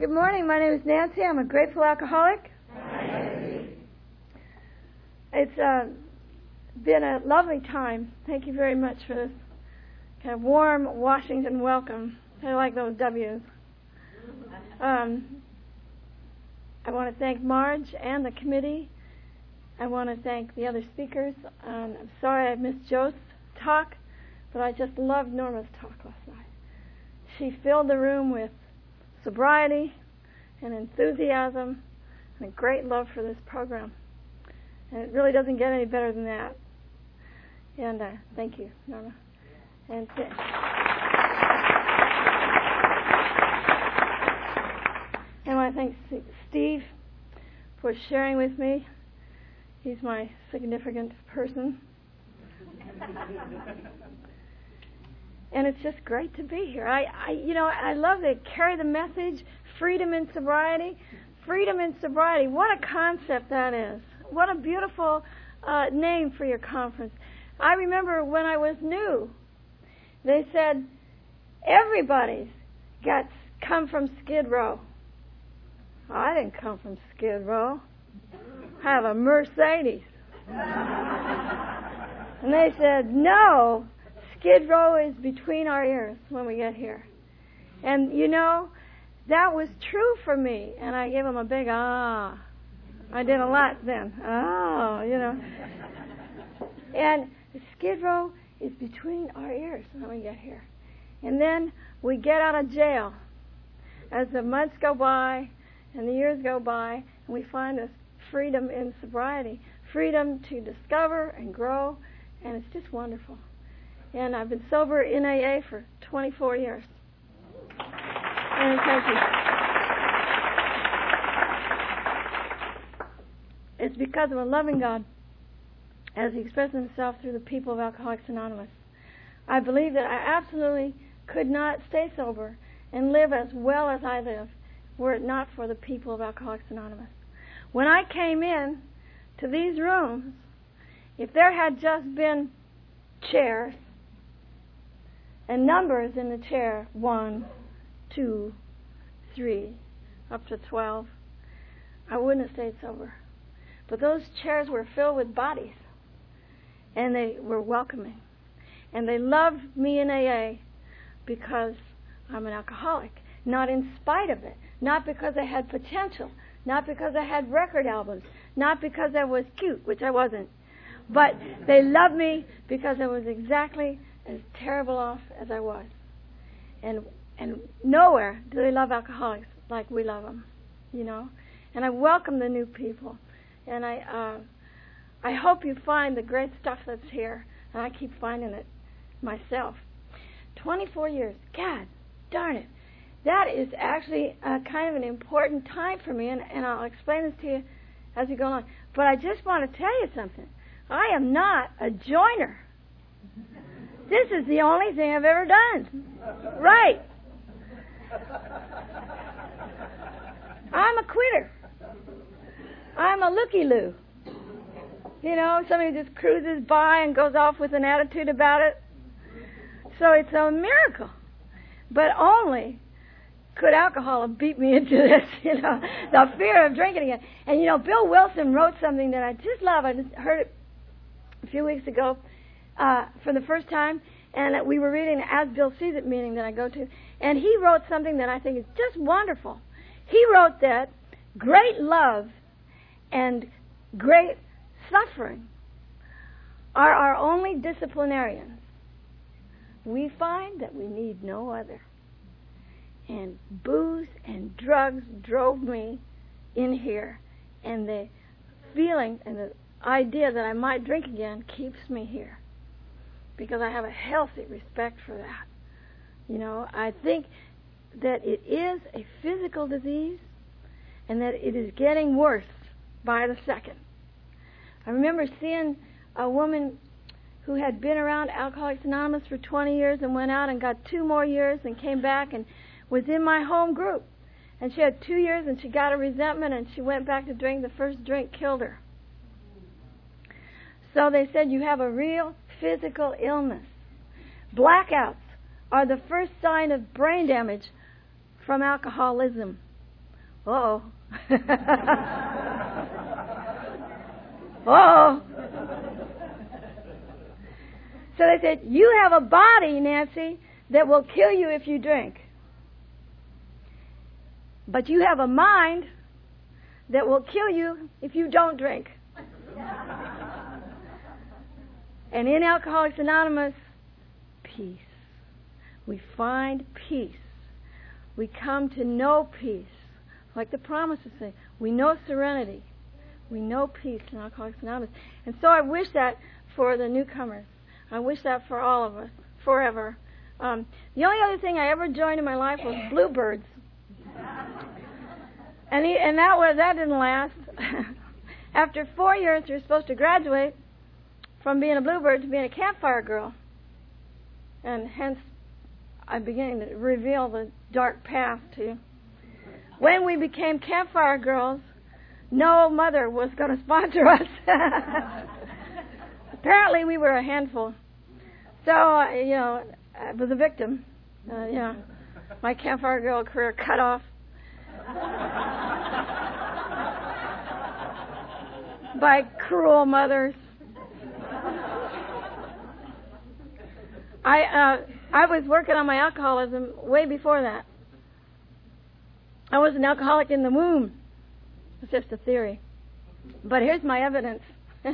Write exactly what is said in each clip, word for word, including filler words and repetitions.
Good morning. My name is Nancy. I'm a grateful alcoholic. It's uh, been a lovely time. Thank you very much for this kind of warm Washington welcome. I like those W's. Um, I want to thank Marge and the committee. I want to thank the other speakers. Um, I'm sorry I missed Joe's talk, but I just loved Norma's talk last night. She filled the room with sobriety and enthusiasm and a great love for this program. And it really doesn't get any better than that. And uh, thank you, Norma. And th- and I want to thank Steve for sharing with me. He's my significant person. And it's just great to be here. I, I, you know, I love to carry the message, freedom in sobriety. Freedom in sobriety. What a concept that is. What a beautiful uh, name for your conference. I remember when I was new, they said, everybody's got come from Skid Row. I didn't come from Skid Row. I have a Mercedes. And they said, no, Skid Row is between our ears when we get here. And, you know, that was true for me. And I gave them a big ah. I did a lot then. Oh, you know. And Skid Row is between our ears when we get here. And then we get out of jail. As the months go by and the years go by, and we find this freedom in sobriety. Freedom to discover and grow. And it's just wonderful. And I've been sober in A A for twenty-four years. And thank you. It's because of a loving God as He expresses Himself through the people of Alcoholics Anonymous. I believe that I absolutely could not stay sober and live as well as I live were it not for the people of Alcoholics Anonymous. When I came in to these rooms, if there had just been chairs and numbers in the chair, one, two, three, up to twelve, I wouldn't have stayed sober. But those chairs were filled with bodies, and they were welcoming. And they loved me in A A because I'm an alcoholic, not in spite of it, not because I had potential, not because I had record albums, not because I was cute, which I wasn't. But they loved me because I was exactly as terrible off as I was. And and nowhere do they love alcoholics like we love them, you know. And I welcome the new people. And I uh, I hope you find the great stuff that's here. And I keep finding it myself. twenty-four years. God darn it. That is actually a kind of an important time for me. And, and I'll explain this to you as we go along. But I just want to tell you something. I am not a joiner. This is the only thing I've ever done. Right. I'm a quitter. I'm a looky-loo. You know, somebody just cruises by and goes off with an attitude about it. So it's a miracle. But only could alcohol have beat me into this, you know, the fear of drinking again. And, you know, Bill Wilson wrote something that I just love. I just heard it a few weeks ago uh, for the first time. And we were reading As Bill Sees It meeting that I go to. And he wrote something that I think is just wonderful. He wrote that great love and great suffering are our only disciplinarians. We find that we need no other. And booze and drugs drove me in here. And the feeling and the idea that I might drink again keeps me here. Because I have a healthy respect for that. You know, I think that it is a physical disease and that it is getting worse by the second. I remember seeing a woman who had been around Alcoholics Anonymous for twenty years and went out and got two more years and came back and was in my home group. And she had two years and she got a resentment and she went back to drink. The first drink killed her. So they said, you have a real physical illness. Blackouts are the first sign of brain damage from alcoholism. Uh-oh. Uh-oh. So they said, you have a body, Nancy, that will kill you if you drink. But you have a mind that will kill you if you don't drink. And in Alcoholics Anonymous, peace. We find peace. We come to know peace. Like the promises say, we know serenity. We know peace in Alcoholics Anonymous. And so I wish that for the newcomers. I wish that for all of us, forever. Um, the only other thing I ever joined in my life was Bluebirds. And, he, and that was that didn't last. After four years, you're supposed to graduate from being a Bluebird to being a campfire girl. And hence, I began to reveal the dark past to you. When we became campfire girls, no mother was going to sponsor us. Apparently, we were a handful. So, uh, you know, I was a victim. Uh, you know, my campfire girl career cut off by cruel mothers. I uh, I was working on my alcoholism way before that. I was an alcoholic in the womb. It's just a theory. But here's my evidence.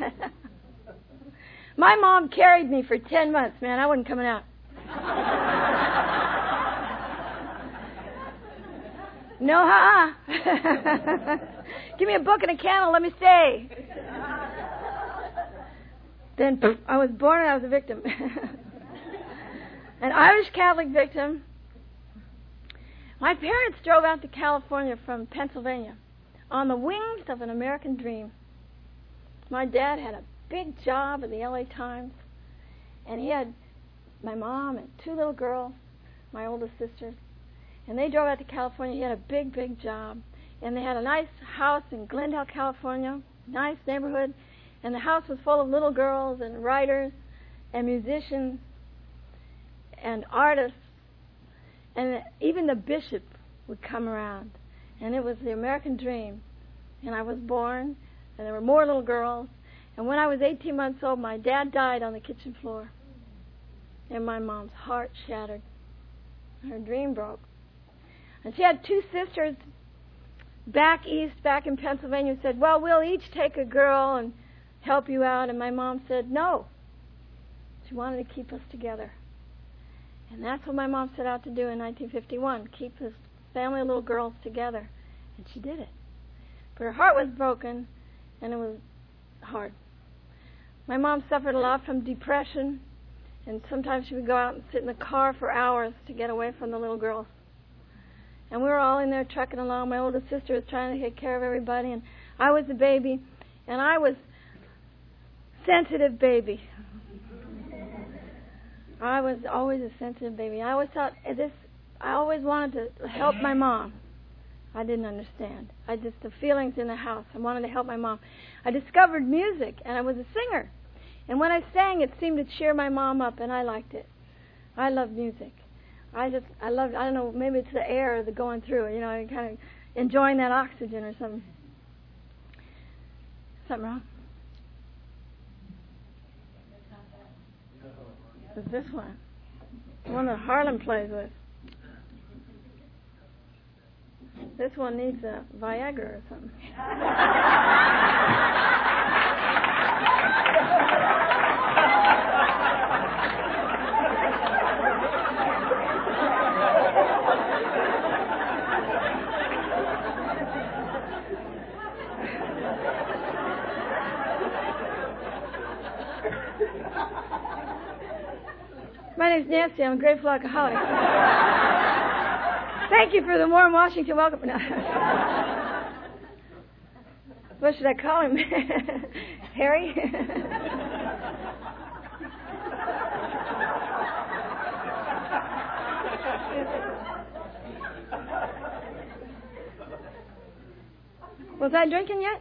My mom carried me for ten months, man. I wasn't coming out. No, ha-uh. Give me a book and a candle. Let me stay. Then poof, I was born and I was a victim. An Irish Catholic victim. My parents drove out to California from Pennsylvania on the wings of an American dream. My dad had a big job at the L A Times, and he had my mom and two little girls, my oldest sisters, and they drove out to California. He had a big, big job, and they had a nice house in Glendale, California, nice neighborhood, and the house was full of little girls and writers and musicians and artists, and even the bishop would come around, and it was the American dream. And I was born, and there were more little girls, and when I was eighteen months old, my dad died on the kitchen floor, and my mom's heart shattered. Her dream broke. And she had two sisters back east, back in Pennsylvania, who said, well, we'll each take a girl and help you out. And my mom said, no. She wanted to keep us together. And that's what my mom set out to do in nineteen fifty-one, keep this family of little girls together. And she did it. But her heart was broken, and it was hard. My mom suffered a lot from depression, and sometimes she would go out and sit in the car for hours to get away from the little girls. And we were all in there trucking along. My oldest sister was trying to take care of everybody, and I was the baby, and I was sensitive baby. I was always a sensitive baby. I always thought this. I always wanted to help my mom. I didn't understand. I just the feelings in the house. I wanted to help my mom. I discovered music, and I was a singer. And when I sang, it seemed to cheer my mom up, and I liked it. I love music. I just, I loved. I don't know. Maybe it's the air, the going through it. You know, kind of enjoying that oxygen or something. Something wrong? It's this one. The one that Harlan plays with. This one needs a Viagra or something. My name's Nancy. I'm a grateful alcoholic. Thank you for the warm Washington welcome. No. What should I call him? Harry? Was I drinking yet?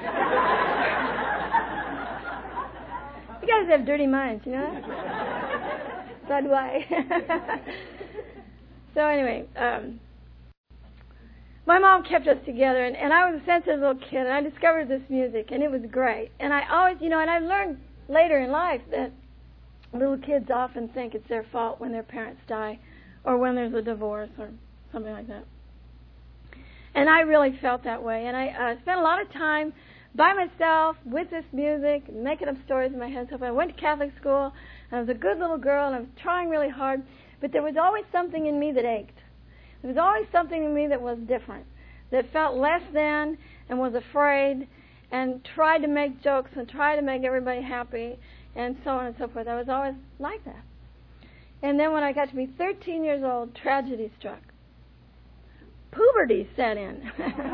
You guys have dirty minds, you know that? So do I. So anyway, um, my mom kept us together, and, and I was a sensitive little kid, and I discovered this music, and it was great. And I always, you know, and I learned later in life that little kids often think it's their fault when their parents die or when there's a divorce or something like that. And I really felt that way. And I uh, spent a lot of time by myself with this music, making up stories in my head. So I went to Catholic school, and I was a good little girl, and I was trying really hard. But there was always something in me that ached. There was always something in me that was different, that felt less than and was afraid and tried to make jokes and tried to make everybody happy and so on and so forth. I was always like that. And then when I got to be thirteen years old, tragedy struck. Puberty set in.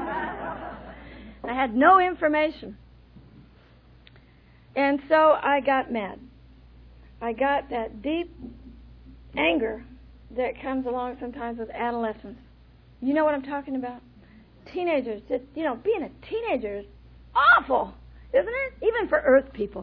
I had no information. And so I got mad. I got that deep anger that comes along sometimes with adolescence. You know what I'm talking about? Teenagers, just, you know, being a teenager is awful, isn't it? Even for Earth people.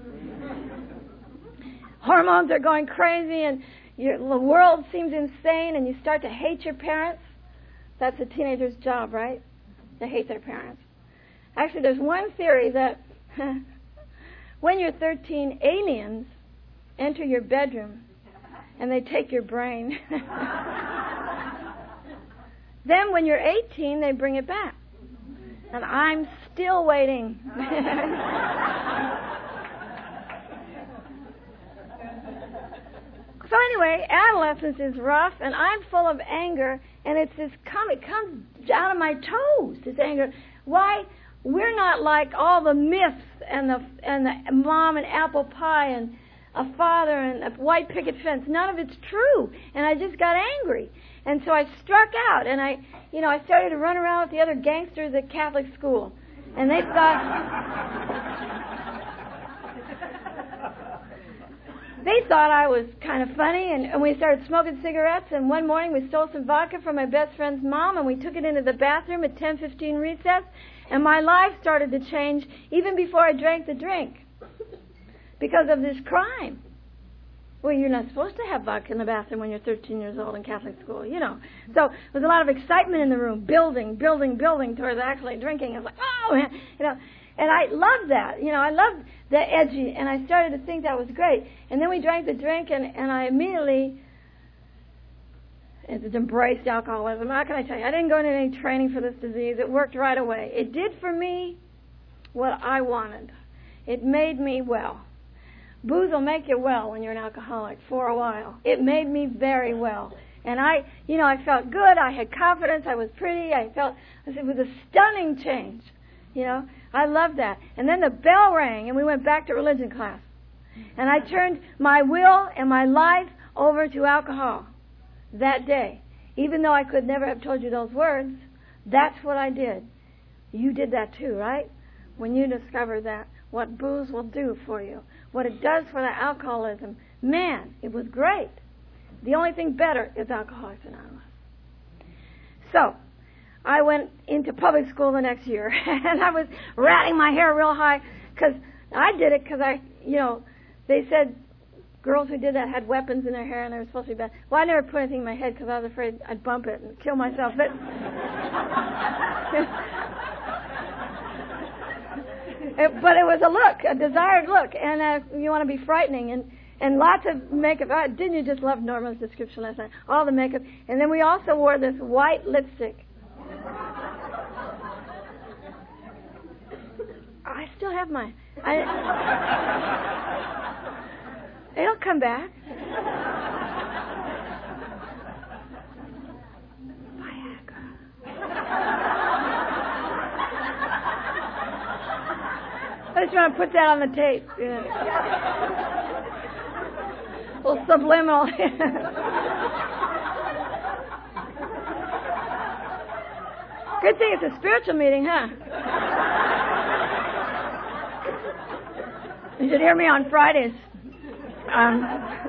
Hormones are going crazy, and your, the world seems insane, and you start to hate your parents. That's a teenager's job, right? To hate their parents. Actually, there's one theory that when you're thirteen, aliens enter your bedroom and they take your brain. Then when you're eighteen, they bring it back. And I'm still waiting. So anyway, adolescence is rough, and I'm full of anger, and it's this come it comes out of my toes, this anger. Why? We're not like all the myths and the and the mom and apple pie and a father and a white picket fence. None of it's true. And I just got angry. And so I struck out, and I, you know, I started to run around with the other gangsters at Catholic school. And they thought they thought I was kind of funny, and, and we started smoking cigarettes, and one morning we stole some vodka from my best friend's mom, and we took it into the bathroom at ten fifteen recess, and my life started to change even before I drank the drink because of this crime. Well, you're not supposed to have vodka in the bathroom when you're thirteen years old in Catholic school, you know. So there was a lot of excitement in the room, building, building, building towards actually drinking. I was like, oh, man, you know. And I loved that, you know, I loved the edgy, and I started to think that was great. And then we drank the drink, and, and I immediately it embraced alcoholism. How can I tell you? I didn't go into any training for this disease. It worked right away. It did for me what I wanted. It made me well. Booze will make you well when you're an alcoholic for a while. It made me very well. And I, you know, I felt good. I had confidence. I was pretty. I felt, it was a stunning change, you know. I loved that. And then the bell rang, and we went back to religion class. And I turned my will and my life over to alcohol that day. Even though I could never have told you those words, that's what I did. You did that too, right? When you discovered that, what booze will do for you, what it does for the alcoholism. Man, it was great. The only thing better is Alcoholics Anonymous. So, I went into public school the next year, and I was ratting my hair real high, because I did it because I, you know, they said girls who did that had weapons in their hair and they were supposed to be bad. Well, I never put anything in my head because I was afraid I'd bump it and kill myself. But, it, but it was a look, a desired look, and uh, you want to be frightening, and, and lots of makeup. Uh, didn't you just love Norma's description last night? All the makeup. And then we also wore this white lipstick. I still have mine. I, it'll come back. Viagra. I just want to put that on the tape. Yeah. A little subliminal. Good thing it's a spiritual meeting, huh? You should hear me on Fridays. Um,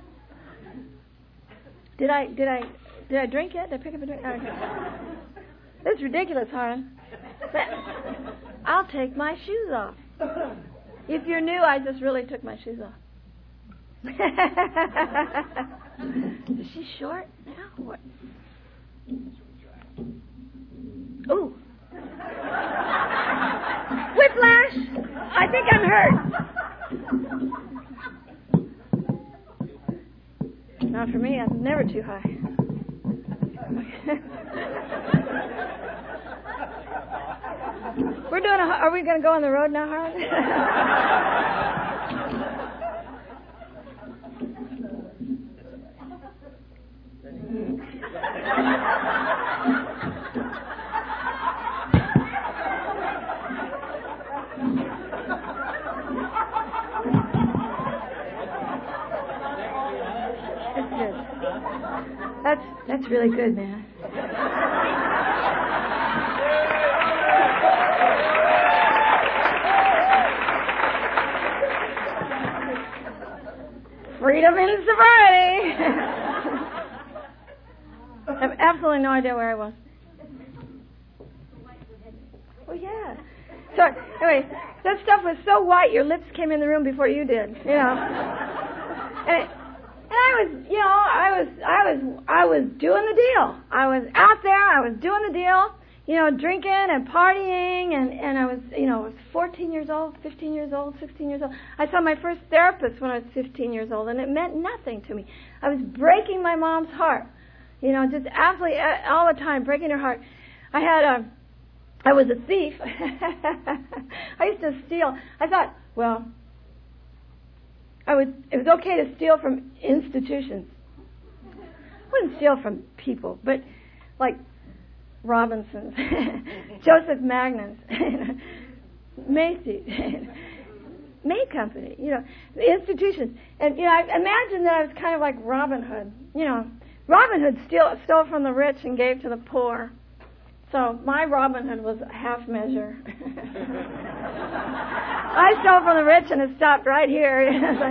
did I did I did I drink yet? Did I pick up a drink? Oh, okay. That's ridiculous, Harlan. I'll take my shoes off. If you're new, I just really took my shoes off. Is she short now? What? hurt. Not for me. I'm never too high. We're doing a, are we going to go on the road now, Harlan? That's good. That's, that's really good, man. Freedom in sobriety. I have absolutely no idea where I was. Oh yeah. So anyway, that stuff was so white. Your lips came in the room before you did. You know. And, it, and I was, you know, I was, I was, I was doing the deal. I was out there. I was doing the deal. You know, drinking and partying, and, and I was, you know, I was fourteen years old, fifteen years old, sixteen years old. I saw my first therapist when I was fifteen years old, and it meant nothing to me. I was breaking my mom's heart, you know, just absolutely all the time, breaking her heart. I had a, I was a thief. I used to steal. I thought, well, I would, it was okay to steal from institutions. I wouldn't steal from people, but like Robinsons, Joseph Magnus, Macy's, May Company, you know, the institutions. And, you know, I imagine that I was kind of like Robin Hood. You know, Robin Hood steal, stole from the rich and gave to the poor. So my Robin Hood was a half measure. I stole from the rich and it stopped right here.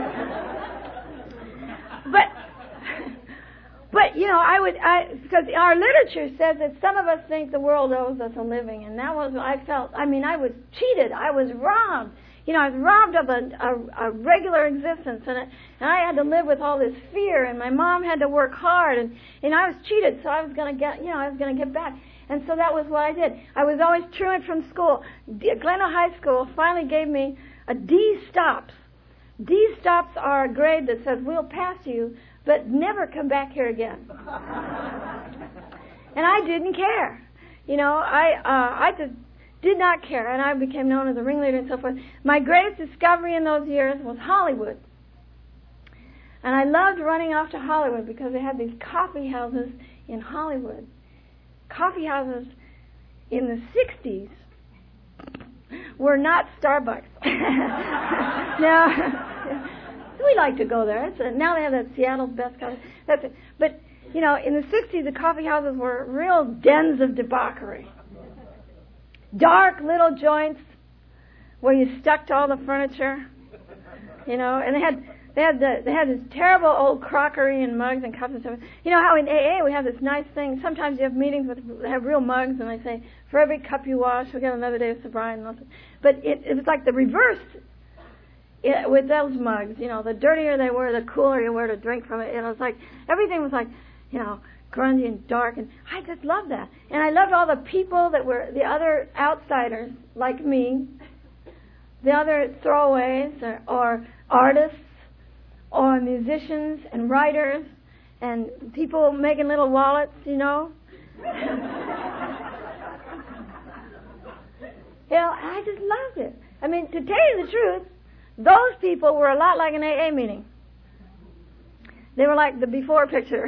but... But, you know, I would, I, because our literature says that some of us think the world owes us a living, and that was, I felt, I mean, I was cheated, I was robbed. You know, I was robbed of a, a, a regular existence, and, it, and I had to live with all this fear, and my mom had to work hard, and, and I was cheated, so I was going to get, you know, I was going to get back. And so that was what I did. I was always truant from school. Glendale High School finally gave me a D stops. D stops are a grade that says, we'll pass you, but never come back here again. And I didn't care. You know, I uh, I just did not care, and I became known as a ringleader and so forth. My greatest discovery in those years was Hollywood. And I loved running off to Hollywood because they had these coffee houses in Hollywood. Coffee houses in the sixties were not Starbucks. Now, we like to go there. It's a, now they have that Seattle's best coffee. That's it. But, you know, in the sixties, the coffee houses were real dens of debauchery. Dark little joints where you stuck to all the furniture, you know, and they had they had the, they had this terrible old crockery and mugs and cups and stuff. You know how in A A we have this nice thing. Sometimes you have meetings with they have real mugs, and they say for every cup you wash, we'll get another day of sobriety. But it, it was like the reverse. It, with those mugs, you know, the dirtier they were, the cooler you were to drink from it. It was like everything was like, you know, grungy and dark, and I just loved that. And I loved all the people that were the other outsiders like me, the other throwaways or, or artists or musicians and writers and people making little wallets, you know. You know, I just loved it. I mean, to tell you the truth, those people were a lot like an A A meeting. They were like the before picture.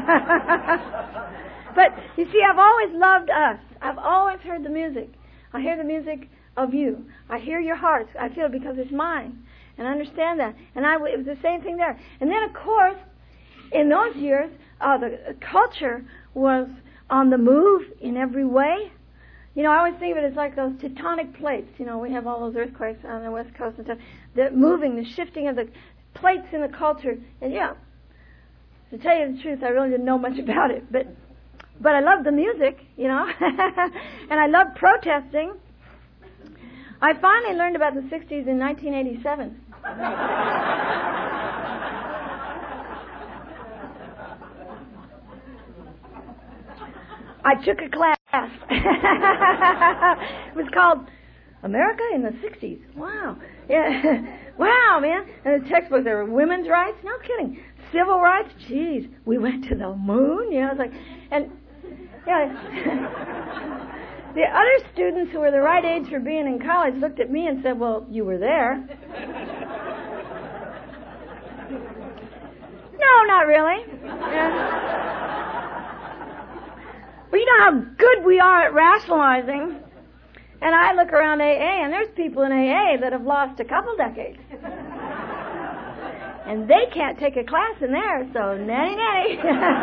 But, you see, I've always loved us. I've always heard the music. I hear the music of you. I hear your hearts. I feel it because it's mine. And I understand that. And I, it was the same thing there. And then, of course, in those years, uh, the culture was on the move in every way. You know, I always think of it as like those tectonic plates. You know, we have all those earthquakes on the West Coast and stuff. The moving, the shifting of the plates in the culture. And, yeah, to tell you the truth, I really didn't know much about it. But but I loved the music, you know. And I loved protesting. I finally learned about the sixties in nineteen eighty-seven. I took a class. It was called America in the sixties. Wow. Yeah. Wow, man. And the textbooks, there were women's rights. No kidding. Civil rights. Jeez. We went to the moon. You know, it's like, and, yeah. The other students who were the right age for being in college looked at me and said, well, you were there. No, not really. Yeah. But you know how good we are at rationalizing. And I look around A A, and there's people in A A that have lost a couple decades. And they can't take a class in there, so nanny nanny.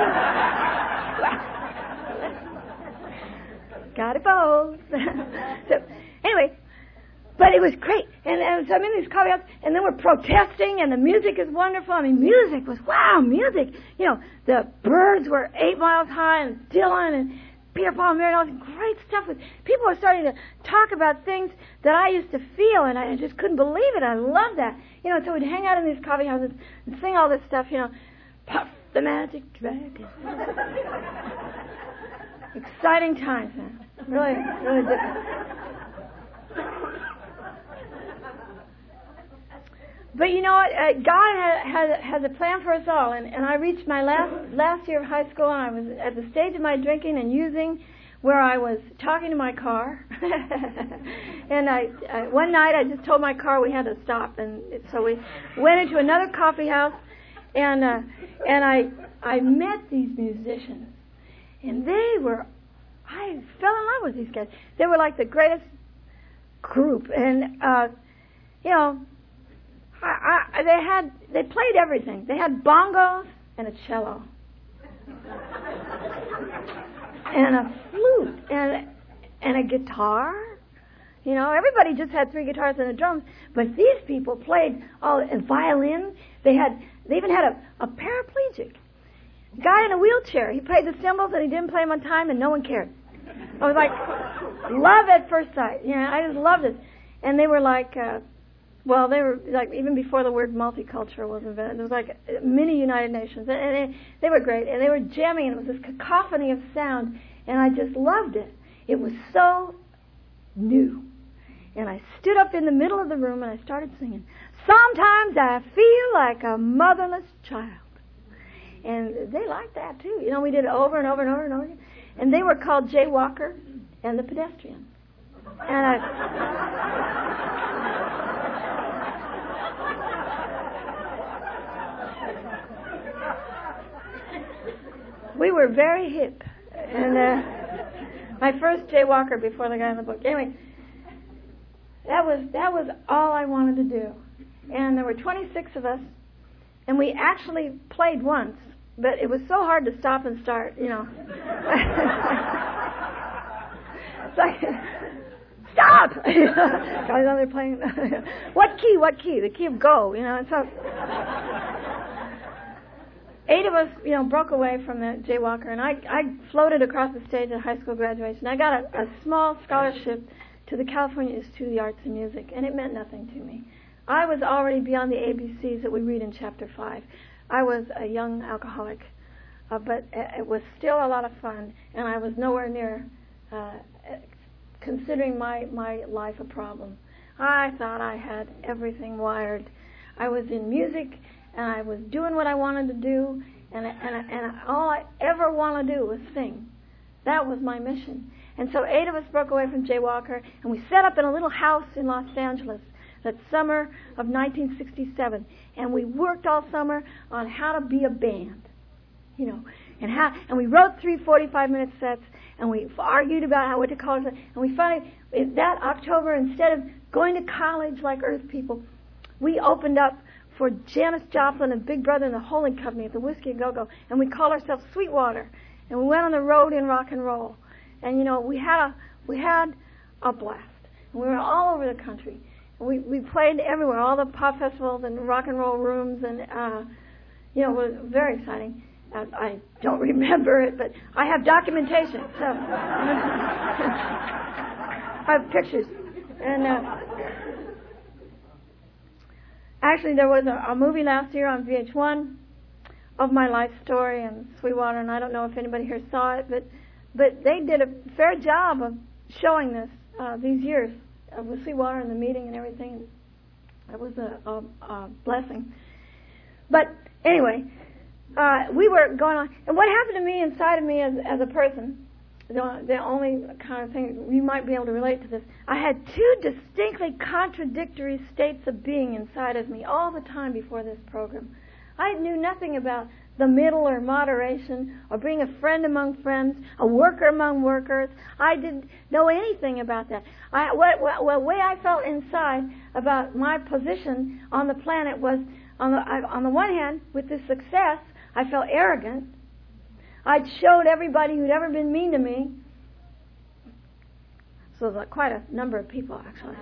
Got it both. So, anyway, but it was great. And, and so I'm in these coffee houses, and then we're protesting, and the music is wonderful. I mean, music was, wow, music. You know, the Byrds were eight miles high, and Dylan, and Peter, Paul, and Mary, and all this great stuff. With, people were starting to talk about things that I used to feel, and I just couldn't believe it. I loved that. You know, so we'd hang out in these coffee houses and sing all this stuff, you know, Puff the Magic Dragon. Exciting times, man. Really, really different. But you know what? Uh, God has, has, has a plan for us all. And, and I reached my last last year of high school, and I was at the stage of my drinking and using where I was talking to my car. And I, I one night I just told my car we had to stop. And so we went into another coffee house, and uh, and I I met these musicians. And they were, I fell in love with these guys. They were like the greatest group. And, uh, you know, I, I, they had, they played everything. They had bongos and a cello. And a flute. And, and a guitar. You know, everybody just had three guitars and a drums. But these people played all, and violin. They had, they even had a, a paraplegic guy in a wheelchair. He played the cymbals and he didn't play them on time, and no one cared. I was like, love at first sight. You know, I just loved it. And they were like, uh, well, they were like, even before the word multicultural was invented, it was like mini United Nations. And they, they were great. And they were jamming, and it was this cacophony of sound. And I just loved it. It was so new. And I stood up in the middle of the room and I started singing. Sometimes I feel like a motherless child. And they liked that too. You know, we did it over and over and over and over again. And they were called Jay Walker and the Pedestrians. And I... we were very hip. And uh, my first Jay Walker before the guy in the book. Anyway, that was that was all I wanted to do. And there were twenty-six of us. And we actually played once, but it was so hard to stop and start, you know. It's like, stop! Guys on there playing. What key? What key? The key of go, you know. And so eight of us, you know, broke away from the Jay Walker, and I, I floated across the stage at high school graduation. I got a, a small scholarship to the California Institute of the Arts and Music, and it meant nothing to me. I was already beyond the A B Cs that we read in chapter five. I was a young alcoholic, uh, but it was still a lot of fun, and I was nowhere near uh, considering my, my life a problem. I thought I had everything wired. I was in music, and I was doing what I wanted to do, and, and, and all I ever want to do was sing. That was my mission. And so eight of us broke away from Jay Walker, and we set up in a little house in Los Angeles that summer of nineteen sixty-seven, and we worked all summer on how to be a band, you know, and how, and we wrote three forty-five minute sets, and we argued about how what to call it, and we finally, that October, instead of going to college like Earth People, we opened up for Janis Joplin and Big Brother and the Holding Company at the Whiskey a Go-Go, and we called ourselves Sweetwater, and we went on the road in rock and roll, and you know, we had a we had a blast, and we were all over the country. We we played everywhere, all the pop festivals and rock and roll rooms, and uh, you know, it was very exciting. Uh, I don't remember it, but I have documentation, so I have pictures. And uh, actually, there was a, a movie last year on V H one of my life story and Sweetwater, and I don't know if anybody here saw it, but but they did a fair job of showing this uh, these years. uh, with Seawater in the meeting and everything. It was a, a, a blessing. But anyway, uh, we were going on. And what happened to me inside of me as, as a person, the, the only kind of thing, you might be able to relate to this, I had two distinctly contradictory states of being inside of me all the time before this program. I knew nothing about the middle or moderation or being a friend among friends, a worker among workers. I didn't know anything about that. I, what, what, what way I felt inside about my position on the planet was, on the, I, on the one hand, with this success, I felt arrogant. I'd showed everybody who'd ever been mean to me. So there's quite a number of people, actually.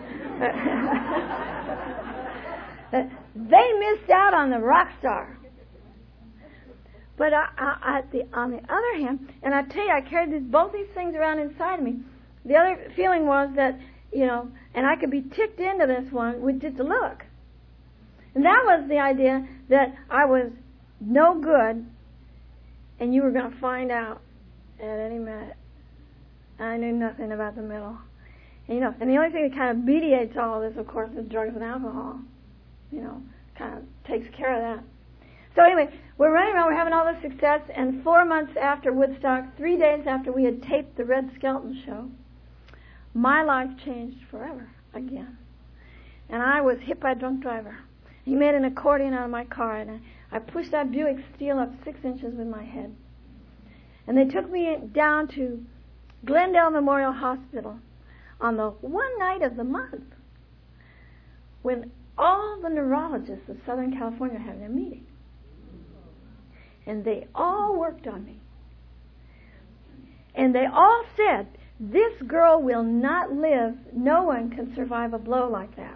They missed out on the rock star. But I, I, I, the, on the other hand, and I tell you, I carried these, both these things around inside of me. The other feeling was that, you know, and I could be ticked into this one with just a look. And that was the idea that I was no good, and you were going to find out at any minute. I knew nothing about the middle. And, you know, and the only thing that kind of mediates all of this, of course, is drugs and alcohol. You know, kind of takes care of that. So anyway, we're running around, we're having all this success, and four months after Woodstock, three days after we had taped the Red Skelton show, my life changed forever again. And I was hit by a drunk driver. He made an accordion out of my car, and I, I pushed that Buick steel up six inches with my head. And they took me down to Glendale Memorial Hospital on the one night of the month when all the neurologists of Southern California were having a meeting. And they all worked on me. And they all said, this girl will not live. No one can survive a blow like that.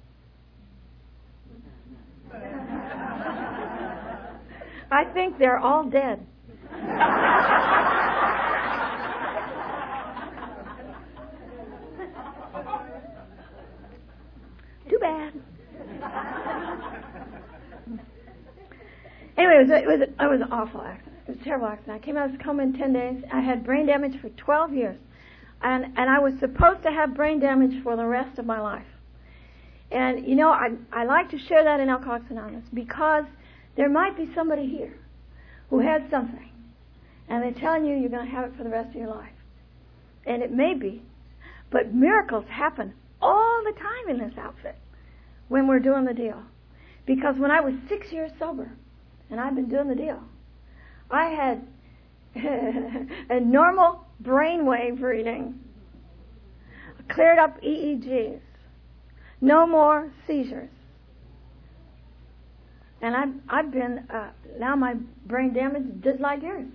I think they're all dead. Too bad. Anyway, it was, a, it, was a, it was an awful accident. It was a terrible accident. I came out of coma in ten days. I had brain damage for twelve years. And, and I was supposed to have brain damage for the rest of my life. And, you know, I, I like to share that in Alcoholics Anonymous because there might be somebody here who has something. And they're telling you you're going to have it for the rest of your life. And it may be. But miracles happen all the time in this outfit when we're doing the deal. Because when I was six years sober, and I've been doing the deal, I had a normal brainwave reading, cleared up E E Gs, no more seizures. And I've, I've been, uh, now my brain damage is just like yours.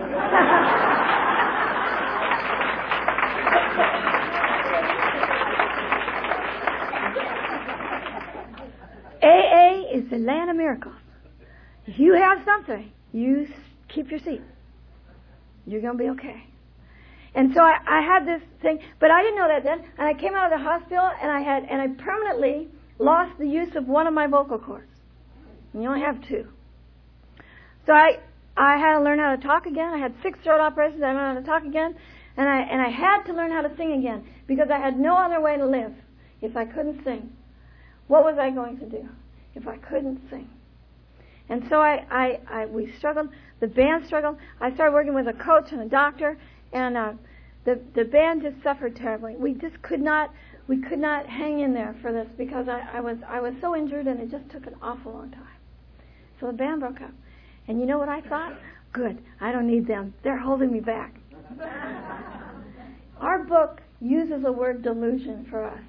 A A is the land of miracles. If you have something, you keep your seat. You're going to be okay. And so I, I had this thing, but I didn't know that then. And I came out of the hospital, and I had, and I permanently lost the use of one of my vocal cords. And you only have two. So I, I had to learn how to talk again. I had six throat operations. I learned how to talk again, and I, and I had to learn how to sing again because I had no other way to live if I couldn't sing. What was I going to do if I couldn't sing? And so I, I, I, we struggled. The band struggled. I started working with a coach and a doctor, and uh, the the band just suffered terribly. We just could not, we could not hang in there for this because I, I was I was so injured, and it just took an awful long time. So the band broke up, and you know what I thought? Good, I don't need them. They're holding me back. Our book uses the word delusion for us.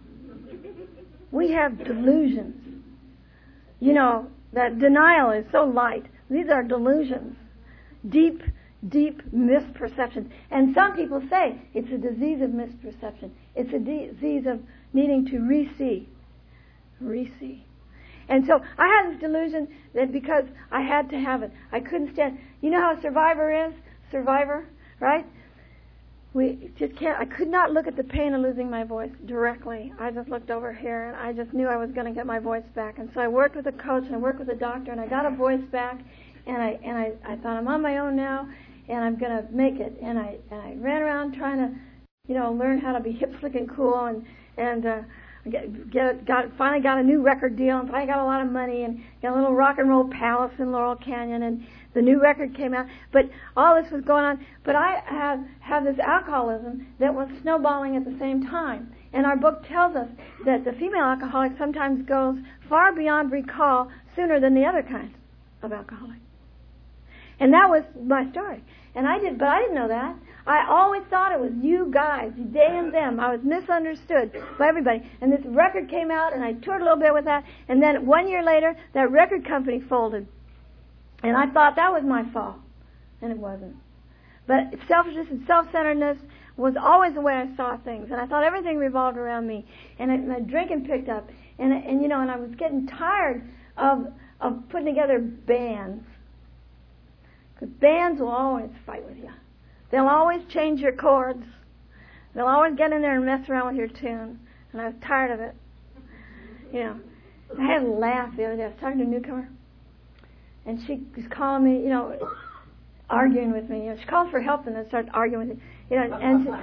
We have delusions. You know, that denial is so light. These are delusions. Deep, deep misperceptions. And some people say it's a disease of misperception. It's a disease of needing to re-see. Re-see. And so I had this delusion that because I had to have it, I couldn't stand. You know how a survivor is? Survivor, right? We just can't, I could not look at the pain of losing my voice directly. I just looked over here and I just knew I was going to get my voice back. And so I worked with a coach and I worked with a doctor and I got a voice back, and I and I, I thought I'm on my own now and I'm going to make it. And I and I ran around trying to you know, learn how to be hip, slick, and cool, and and uh, get, get got finally got a new record deal, and finally got a lot of money, and got a little rock and roll palace in Laurel Canyon, and the new record came out. But all this was going on. But I have have this alcoholism that was snowballing at the same time. And our book tells us that the female alcoholic sometimes goes far beyond recall sooner than the other kinds of alcoholic. And that was my story. And I did, but I didn't know that. I always thought it was you guys, they and them. I was misunderstood by everybody. And this record came out, and I toured a little bit with that. And then one year later, that record company folded. And I thought that was my fault. And it wasn't. But selfishness and self-centeredness was always the way I saw things. And I thought everything revolved around me. And, I, and the drinking picked up. And, and, you know, and I was getting tired of, of putting together bands. Because bands will always fight with you. They'll always change your chords. They'll always get in there and mess around with your tune. And I was tired of it. You know, I had a laugh the other day. I was talking to a newcomer. And she was calling me, you know, arguing with me. You know, she called for help and then started arguing with me. You know, and she,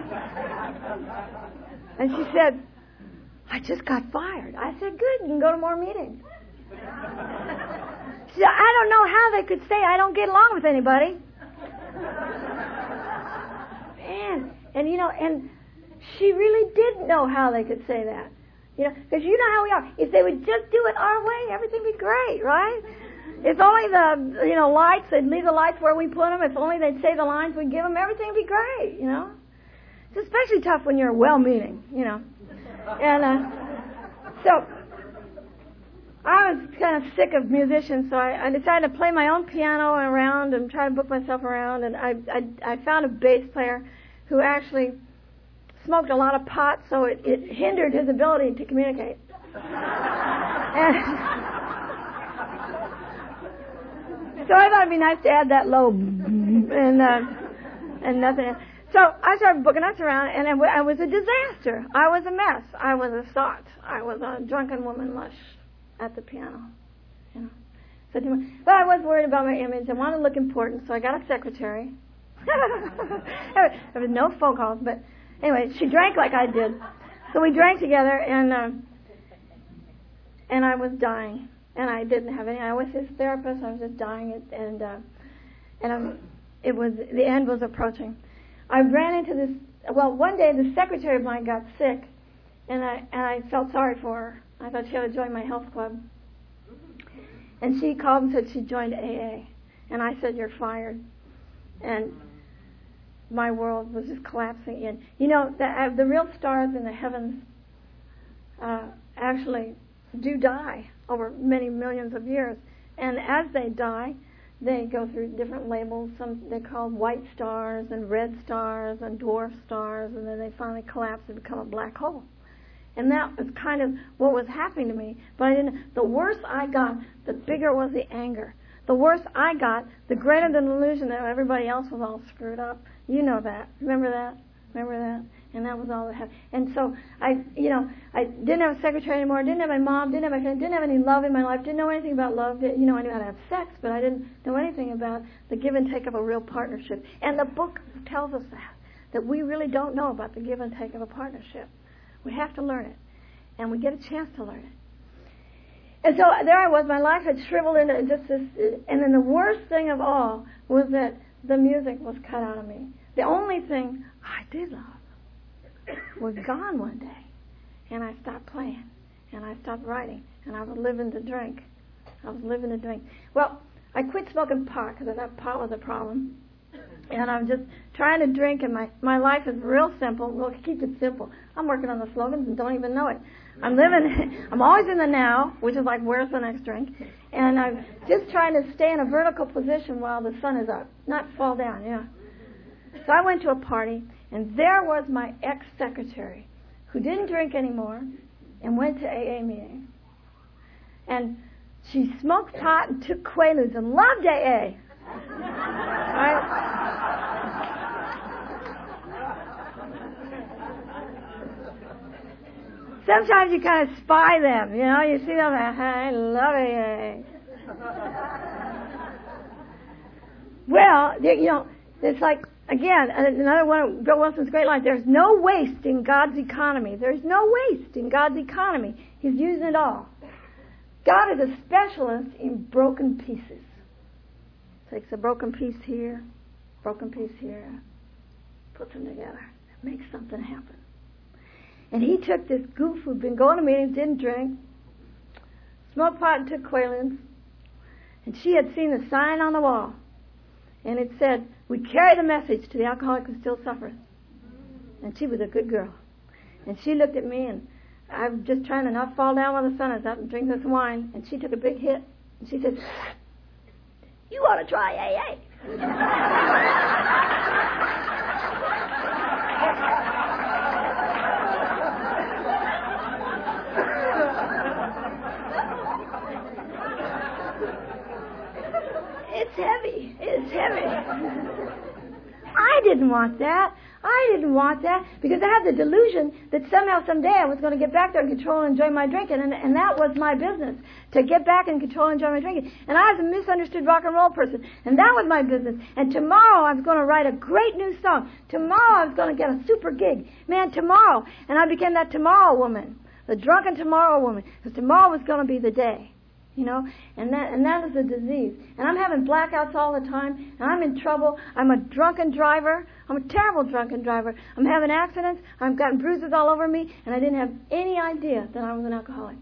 and she said, I just got fired. I said, good, you can go to more meetings. She said, I don't know how they could say I don't get along with anybody. Man, and you know, and she really did know how they could say that. You know, because you know how we are. If they would just do it our way, everything would be great, right? If only the, you know, lights, they'd leave the lights where we put them. If only they'd say the lines we give them, everything would be great, you know. It's especially tough when you're well-meaning, you know. And uh, so I was kind of sick of musicians, so I, I decided to play my own piano around and try to book myself around. And I, I, I found a bass player who actually smoked a lot of pot, so it, it hindered his ability to communicate. And so I thought it'd be nice to add that low and uh, and nothing else. So I started booking us around, and it, I was a disaster. I was a mess. I was a sot. I was a drunken woman lush at the piano. You know. So, but I was worried about my image. I wanted to look important, so I got a secretary. There was no phone calls, but anyway, she drank like I did. So we drank together, and uh, and I was dying. And I didn't have any. I was his therapist. I was just dying, and uh, and um, it was the end was approaching. I ran into this. Well, one day the secretary of mine got sick, and I and I felt sorry for her. I thought she ought to join my health club. And she called and said she joined A A, and I said, "You're fired." And my world was just collapsing in. You know, the uh, the real stars in the heavens uh, actually do die over many millions of years, and as they die, they go through different labels. Some they call white stars and red stars and dwarf stars, and then they finally collapse and become a black hole. And that was kind of what was happening to me. But I didn't. The worse I got, the bigger was the anger. The worse I got, the greater the illusion that everybody else was all screwed up. You know that. Remember that? Remember that? And that was all that happened. And so I, you know, I didn't have a secretary anymore. Didn't have my mom. Didn't have my friend. Didn't have any love in my life. Didn't know anything about love. You know, I knew how to have sex, but I didn't know anything about the give and take of a real partnership. And the book tells us that that we really don't know about the give and take of a partnership. We have to learn it, and we get a chance to learn it. And so there I was. My life had shriveled into just this. And then the worst thing of all was that the music was cut out of me. The only thing I did love was gone one day, and I stopped playing, and I stopped writing, and I was living to drink. I was living to drink. Well, I quit smoking pot because I thought pot was a problem, and I'm just trying to drink, and my, my life is real simple. We'll keep it simple. I'm working on the slogans and don't even know it. I'm living, I'm always in the now, which is like, where's the next drink? And I'm just trying to stay in a vertical position while the sun is up, not fall down, yeah. So I went to a party, and there was my ex-secretary, who didn't drink anymore, and went to A A meetings. And she smoked pot and took Quaaludes and loved A A. Right? Sometimes you kind of spy them, you know. You see them, I love A A. Well, you know, it's like Again, another one of Bill Wilson's great lines, there's no waste in God's economy. There's no waste in God's economy. He's using it all. God is a specialist in broken pieces. Takes a broken piece here, broken piece here, puts them together, makes something happen. And he took this goof who'd been going to meetings, didn't drink, smoked pot and took Quaaludes, and she had seen the sign on the wall. And it said, we carry the message to the alcoholic who still suffers. And she was a good girl. And she looked at me, and I'm just trying to not fall down while the sun is up and drink this wine. And she took a big hit. And she said, you ought to try A A. It's heavy. It's heavy. I didn't want that. I didn't want that because I had the delusion that somehow, someday I was going to get back there and control and enjoy my drinking, and, and that was my business, to get back and control and enjoy my drinking. And I was a misunderstood rock and roll person, and that was my business. And tomorrow I was going to write a great new song. Tomorrow I was going to get a super gig. Man, tomorrow. And I became that tomorrow woman, the drunken tomorrow woman, because tomorrow was going to be the day. You know, and that and that is a disease. And I'm having blackouts all the time, and I'm in trouble. I'm a drunken driver. I'm a terrible drunken driver. I'm having accidents. I've gotten bruises all over me, and I didn't have any idea that I was an alcoholic.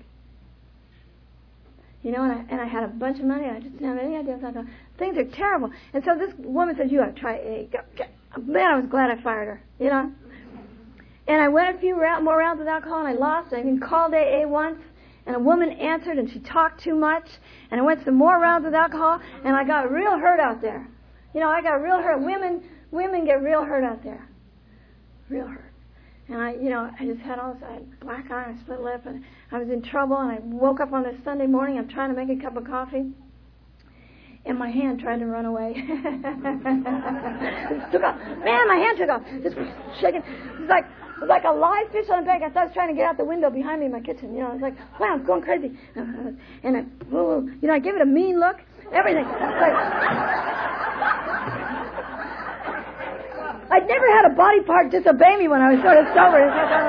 You know, and I, and I had a bunch of money. I just didn't have any idea I was an alcoholic. Things are terrible. And so this woman says, you ought to try A A. Man, I was glad I fired her, you know. And I went a few round, more rounds with alcohol, and I lost. I even called A A once. And a woman answered, and she talked too much. And I went some more rounds with alcohol, and I got real hurt out there. You know, I got real hurt. Women, women get real hurt out there, real hurt. And I, you know, I just had all this. I had black eye, and I split lip, and I was in trouble. And I woke up on this Sunday morning. I'm trying to make a cup of coffee, and my hand tried to run away. It took off. Man, my hand took off. Just shaking. It was like. It was like a live fish on a bank. I thought I was trying to get out the window behind me in my kitchen. You know, I was like, wow, I'm going crazy. And I, whoa, you know, I gave it a mean look. Everything. Like, I'd never had a body part disobey me when I was sort of sober.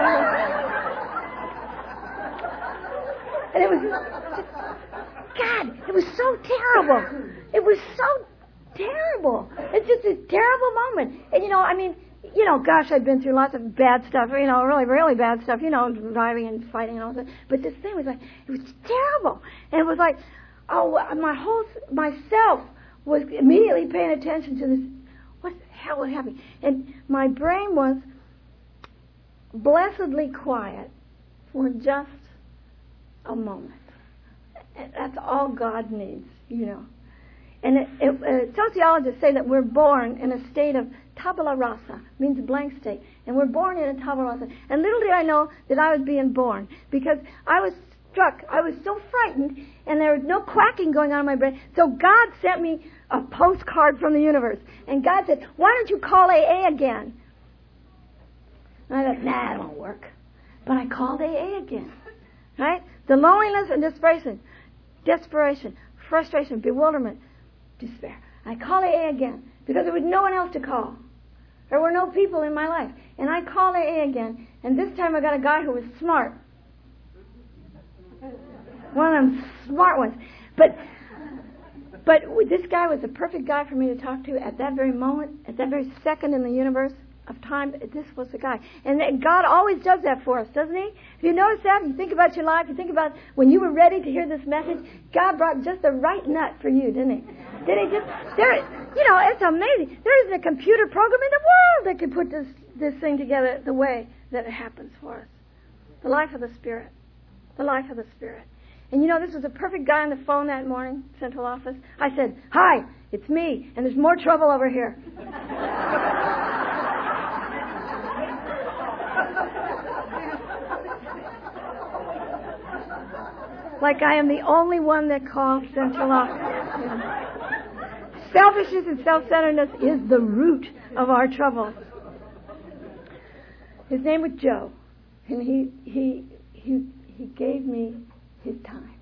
And it was, God, it was so terrible. It was so terrible. It's just a terrible moment. And, you know, I mean, you know, gosh, I've been through lots of bad stuff, you know, really, really bad stuff, you know, driving and fighting and all that. But this thing was like, it was terrible. And it was like, oh, my whole, myself was immediately paying attention to this. What the hell was happening? And my brain was blessedly quiet for just a moment. That's all God needs, you know. And it, it, uh, sociologists say that we're born in a state of tabula rasa, means a blank state. And we're born in a tabula rasa. And little did I know that I was being born, because I was struck. I was so frightened, and there was no quacking going on in my brain. So God sent me a postcard from the universe. And God said, why don't you call A A again? And I thought, nah, it won't work. But I called A A again. Right? The loneliness and desperation, desperation, frustration, bewilderment, despair. I called A A again because there was no one else to call. There were no people in my life. And I called A A again, and this time I got a guy who was smart. One of them smart ones. But but this guy was the perfect guy for me to talk to at that very moment, at that very second in the universe of time. This was the guy. And God always does that for us, doesn't He? If you notice that, you think about your life, you think about when you were ready to hear this message, God brought just the right nut for you, didn't He? Did He just, there, you know, it's amazing. There isn't a computer program in the world that can put this, this thing together the way that it happens for us. The life of the Spirit. The life of the Spirit. And you know, this was a perfect guy on the phone that morning, central office. I said, hi, it's me, and there's more trouble over here. Like I am the only one that calls central office. You know. Selfishness and self-centeredness is the root of our troubles. His name was Joe, and he he he he gave me his time.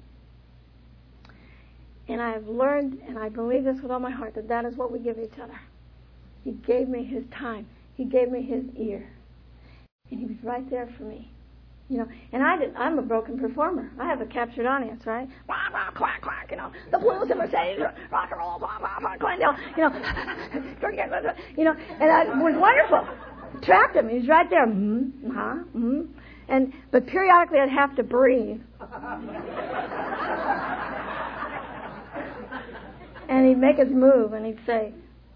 And I have learned, and I believe this with all my heart, that that is what we give each other. He gave me his time. He gave me his ear. And he was right there for me. You know, and I did, I'm a broken performer. I have a captured audience, right? Wah, wah, quack, quack, you know, the blues and Mercedes, rock and roll, blah, blah, blah, Glendale, you know, you know, and it was wonderful. Trapped him. He was right there. Mm-hmm, huh, mm-hmm. And, but periodically I'd have to breathe. And he'd make his move and he'd say,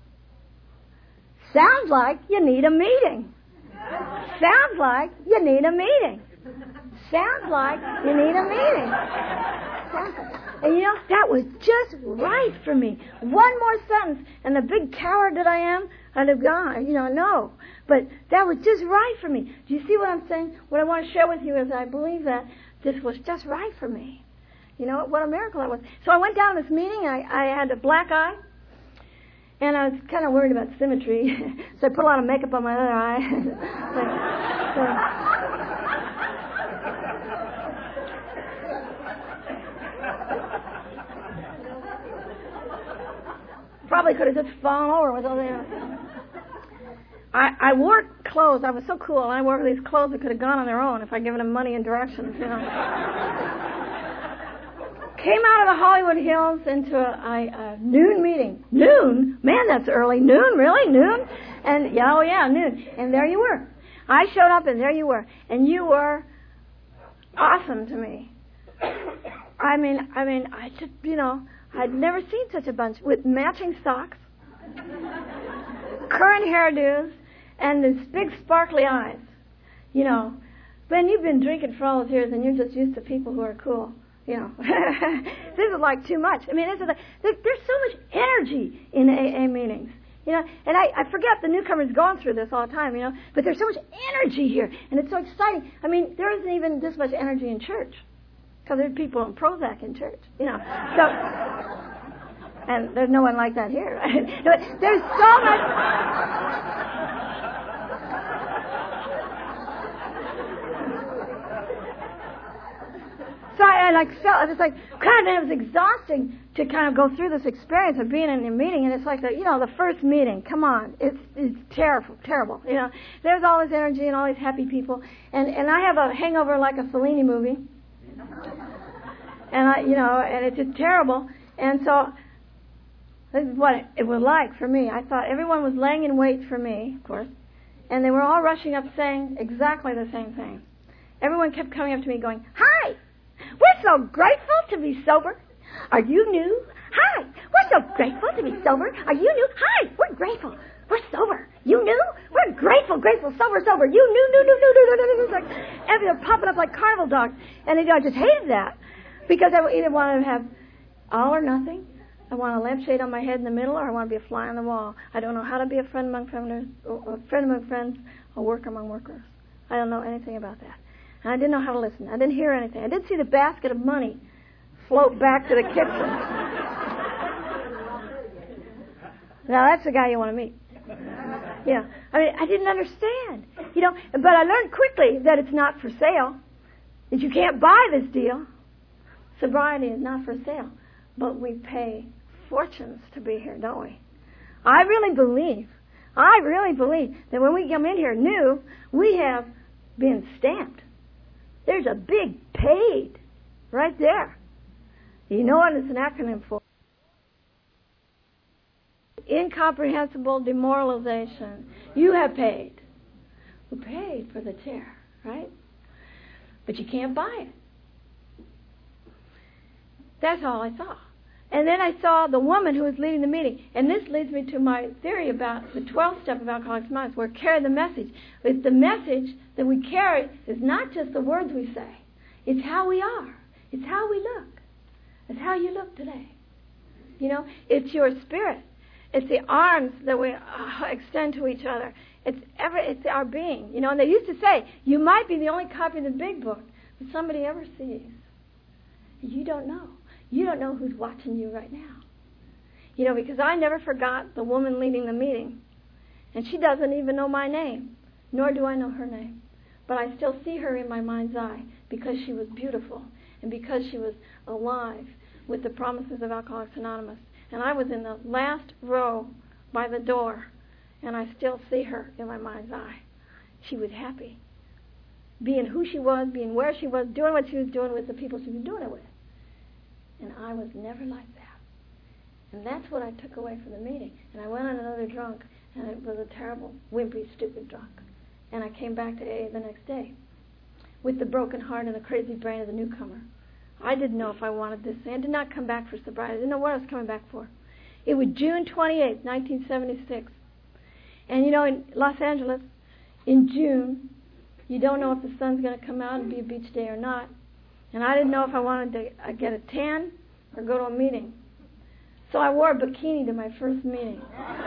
sounds like you need a meeting. Sounds like you need a meeting. Sounds like you need a meeting. And you know, that was just right for me. One more sentence, and the big coward that I am, I'd have gone, you know, no. But that was just right for me. Do you see what I'm saying? What I want to share with you is I believe that this was just right for me. You know, what a miracle that was. So I went down to this meeting, I, I had a black eye, and I was kind of worried about symmetry, so I put a lot of makeup on my other eye. so, so. Probably could have just fallen over with all the... I, I wore clothes. I was so cool. I wore these clothes that could have gone on their own if I'd given them money and directions, you know. Came out of the Hollywood Hills into a, a, a noon meeting. Noon? Man, that's early. Noon? Really? Noon? And, yeah, oh yeah, noon. And there you were. I showed up and there you were. And you were awesome to me. I mean, I mean, I just, you know, I'd never seen such a bunch with matching socks, current hairdos, and these big sparkly eyes. You know, Ben, you've been drinking for all those years and you're just used to people who are cool. You know, this is like too much. I mean, this is like, there, there's so much energy in A A meetings. You know, and I, I forget the newcomers going through this all the time, you know, but there's so much energy here, and it's so exciting. I mean, there isn't even this much energy in church, because there's people in Prozac in church, you know. So, and there's no one like that here, right? There's so much... So I, I like felt, I was like, God, it was exhausting to kind of go through this experience of being in a meeting, and it's like, the, you know, the first meeting, come on, it's it's terrible, terrible, you know. There's all this energy and all these happy people, and, and I have a hangover like a Fellini movie, and I, you know, and it's just terrible, and so this is what it was like for me. I thought everyone was laying in wait for me, of course, and they were all rushing up saying exactly the same thing. Everyone kept coming up to me going, hi! We're so grateful to be sober. Are you new? Hi. We're so grateful to be sober. Are you new? Hi. We're grateful. We're sober. You new? We're grateful, grateful, sober, sober. You new, new, new, new, new, new, new, new. Like, and they're popping up like carnival dogs. And you know, I just hated that because I either wanted to have all or nothing. I want a lampshade on my head in the middle, or I want to be a fly on the wall. I don't know how to be a friend among friends, or a friend among friends, or worker among workers. I don't know anything about that. And I didn't know how to listen. I didn't hear anything. I did see the basket of money float back to the kitchen. Now that's the guy you want to meet. Yeah. I mean, I didn't understand. You know, but I learned quickly that it's not for sale. That you can't buy this deal. Sobriety is not for sale. But we pay fortunes to be here, don't we? I really believe, I really believe that when we come in here new, we have been stamped. There's a big paid right there. You know what it's an acronym for? Incomprehensible demoralization. You have paid. Who paid for the chair, right? But you can't buy it. That's all I saw. And then I saw the woman who was leading the meeting. And this leads me to my theory about the twelfth step of Alcoholics Anonymous, where carry the message. It's the message that we carry is not just the words we say. It's how we are. It's how we look. It's how you look today. You know, it's your spirit. It's the arms that we uh, extend to each other. It's ever. It's our being. You know, and they used to say, you might be the only copy of the big book that somebody ever sees. You don't know. You don't know who's watching you right now. You know, because I never forgot the woman leading the meeting. And she doesn't even know my name, nor do I know her name. But I still see her in my mind's eye because she was beautiful and because she was alive with the promises of Alcoholics Anonymous. And I was in the last row by the door. and I still see her in my mind's eye. She was happy, being who she was, being where she was, doing what she was doing with the people she was doing it with. And I was never like that. And that's what I took away from the meeting. And I went on another drunk, and it was a terrible, wimpy, stupid drunk. And I came back to A A the next day with the broken heart and the crazy brain of the newcomer. I didn't know if I wanted this thing. I did not come back for sobriety. I didn't know what I was coming back for. It was June twenty-eighth, nineteen seventy-six. And you know, in Los Angeles, in June, you don't know if the sun's going to come out and be a beach day or not. And I didn't know if I wanted to uh, get a tan or go to a meeting. So I wore a bikini to my first meeting.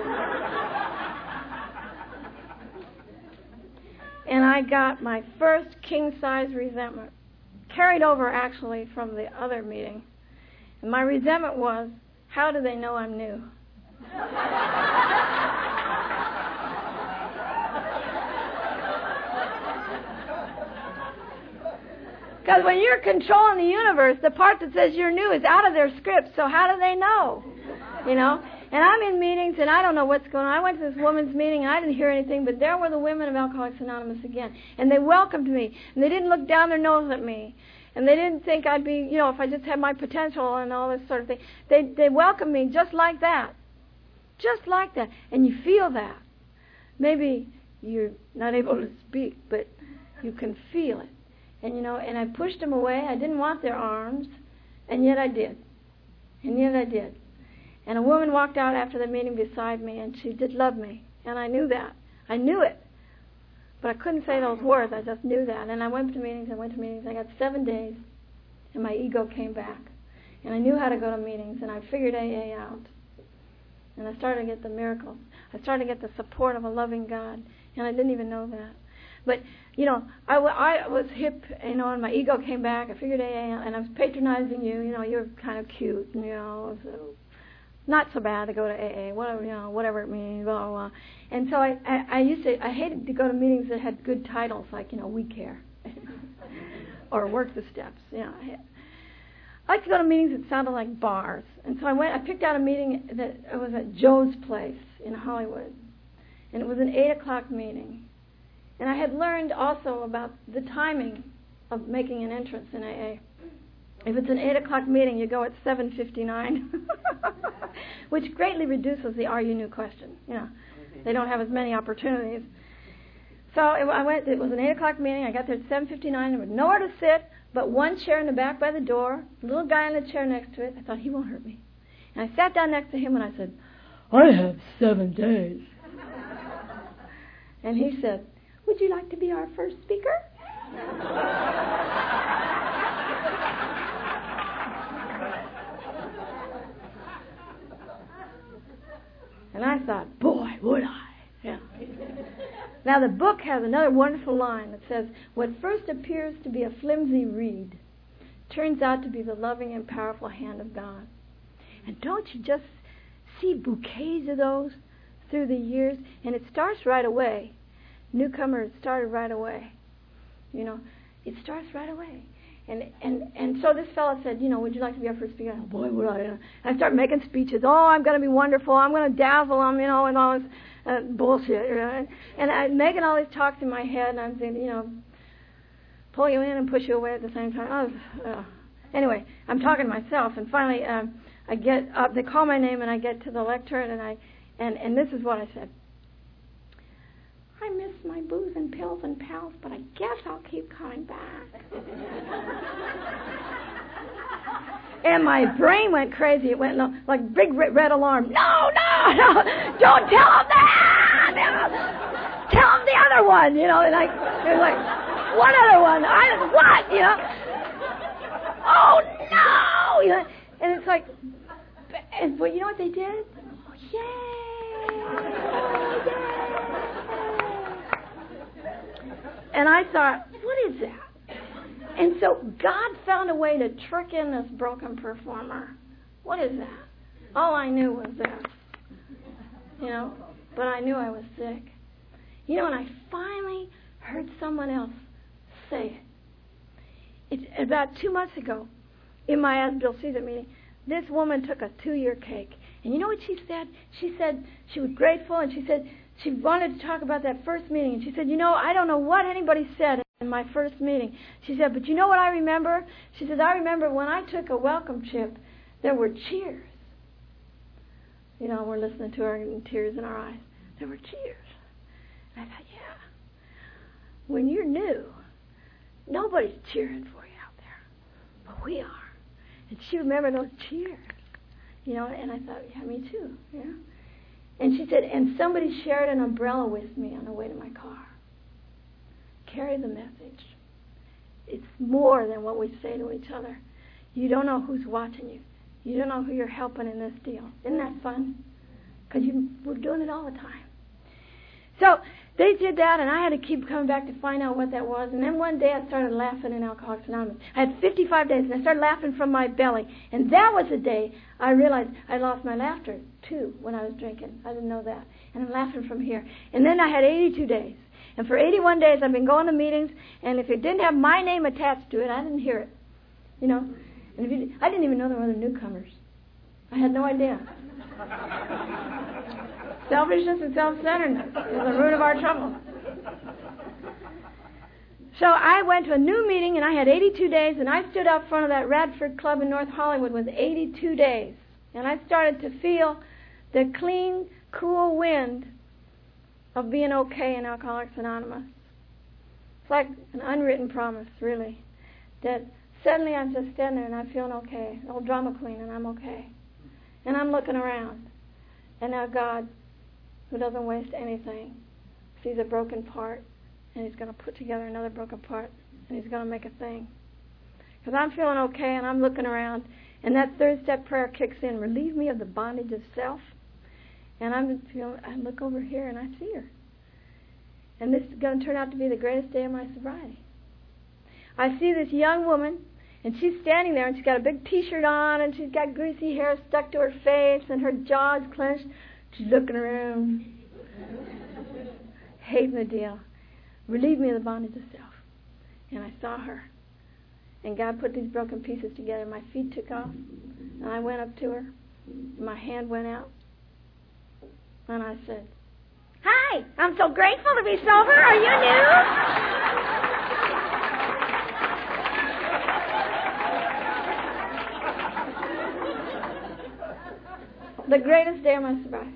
And I got my first king-size resentment, carried over actually from the other meeting. And my resentment was, how do they know I'm new? Because when you're controlling the universe, the part that says you're new is out of their script, so how do they know? You know? And I'm in meetings, and I don't know what's going on. I went to this women's meeting, and I didn't hear anything, but there were the women of Alcoholics Anonymous again. And they welcomed me, and they didn't look down their nose at me. And they didn't think I'd be, you know, if I just had my potential and all this sort of thing. They, they welcomed me just like that. Just like that. And you feel that. Maybe you're not able to speak, but you can feel it. And, you know, and I pushed them away. I didn't want their arms, and yet I did. And yet I did. And a woman walked out after the meeting beside me, and she did love me. And I knew that. I knew it. But I couldn't say those words. I just knew that. And I went to meetings, I went to meetings. I got seven days, and my ego came back. And I knew how to go to meetings, and I figured A A out. And I started to get the miracles. I started to get the support of a loving God, and I didn't even know that. But, you know, I, w- I was hip, you know, and my ego came back. I figured A A out, and I was patronizing you. You know, you're kind of cute, and, you know, so not so bad to go to A A, whatever, you know, whatever it means, blah, blah, blah. And so I, I, I used to, I hated to go to meetings that had good titles, like, you know, We Care, or Work the Steps, you know. I, I like to go to meetings that sounded like bars. And so I went, I picked out a meeting that it was at Joe's Place in Hollywood. And it was an eight o'clock meeting. And I had learned also about the timing of making an entrance in A A. If it's an eight o'clock meeting, you go at seven fifty-nine, which greatly reduces the "Are you new?" question. You know, they don't have as many opportunities. So it, I went. It was an eight o'clock meeting. I got there at seven fifty-nine. There was nowhere to sit but one chair in the back by the door. A little guy in the chair next to it. I thought, he won't hurt me. And I sat down next to him and I said, I have seven days. And he said, would you like to be our first speaker? And I thought, boy, would I. Yeah. Now the book has another wonderful line that says, what first appears to be a flimsy reed turns out to be the loving and powerful hand of God. And don't you just see bouquets of those through the years? And it starts right away. Newcomer, it started right away. You know, it starts right away. And and and so this fellow said, you know, would you like to be our first speaker? Oh, boy, would I. And I start making speeches. Oh, I'm going to be wonderful. I'm going to dazzle them, you know, and all this uh, bullshit. You know? And, and I'm making all these talks in my head, and I'm saying, you know, pull you in and push you away at the same time. Oh, uh. Anyway, I'm talking to myself, and finally um, I get up. They call my name, and I get to the lectern, and I and, and this is what I said. I miss my booze and pills and pals, but I guess I'll keep coming back. And my brain went crazy. It went like big red alarm. No, no, no! Don't tell them that! No. Tell them the other one, you know. And like, there's like one other one. I what, you know? Oh no! You know? And it's like, and but you know what they did? Oh, yay! Oh, yay! And I thought, what is that? And so God found a way to trick in this broken performer. What is that? All I knew was this. You know, but I knew I was sick. You know, and I finally heard someone else say it. It about two months ago, in my As Bill Sees It meeting, this woman took a two-year cake. And you know what she said? She said she was grateful, and she said she wanted to talk about that first meeting. And she said, you know, I don't know what anybody said in my first meeting. She said, but you know what I remember? She said, I remember when I took a welcome chip, there were cheers. You know, we're listening to her and tears in our eyes. There were cheers. And I thought, yeah, when you're new, nobody's cheering for you out there, but we are. And she remembered those cheers, you know, and I thought, yeah, me too, yeah. And she said, and somebody shared an umbrella with me on the way to my car. Carry the message. It's more than what we say to each other. You don't know who's watching you. You don't know who you're helping in this deal. Isn't that fun? Because we're doing it all the time. So they did that, and I had to keep coming back to find out what that was. And then one day I started laughing in Alcoholics Anonymous. I had fifty-five days, and I started laughing from my belly. And that was the day I realized I lost my laughter, too, when I was drinking. I didn't know that. And I'm laughing from here. And then I had eighty-two days. And for eighty-one days I've been going to meetings, and if it didn't have my name attached to it, I didn't hear it. You know? And if you, I didn't even know there were other newcomers. I had no idea. Selfishness and self-centeredness is the root of our trouble. So I went to a new meeting, and I had eighty-two days, and I stood out front of that Radford Club in North Hollywood with eighty-two days. And I started to feel the clean, cool wind of being okay in Alcoholics Anonymous. It's like an unwritten promise, really, that suddenly I'm just standing there and I'm feeling okay, old drama queen, and I'm okay. And I'm looking around, and now God, who doesn't waste anything, sees a broken part, and He's going to put together another broken part, and He's going to make a thing. Because I'm feeling okay, and I'm looking around, and that third step prayer kicks in, relieve me of the bondage of self. And I'm feeling, I look over here, and I see her. And this is going to turn out to be the greatest day of my sobriety. I see this young woman, and she's standing there, and she's got a big T-shirt on, and she's got greasy hair stuck to her face, and her jaw's clenched. She's looking around, hating the deal. Relieve me of the bondage of self. And I saw her. And God put these broken pieces together. My feet took off, and I went up to her, and my hand went out, and I said, "Hi, I'm so grateful to be sober. Are you new?" The greatest day of my sobriety.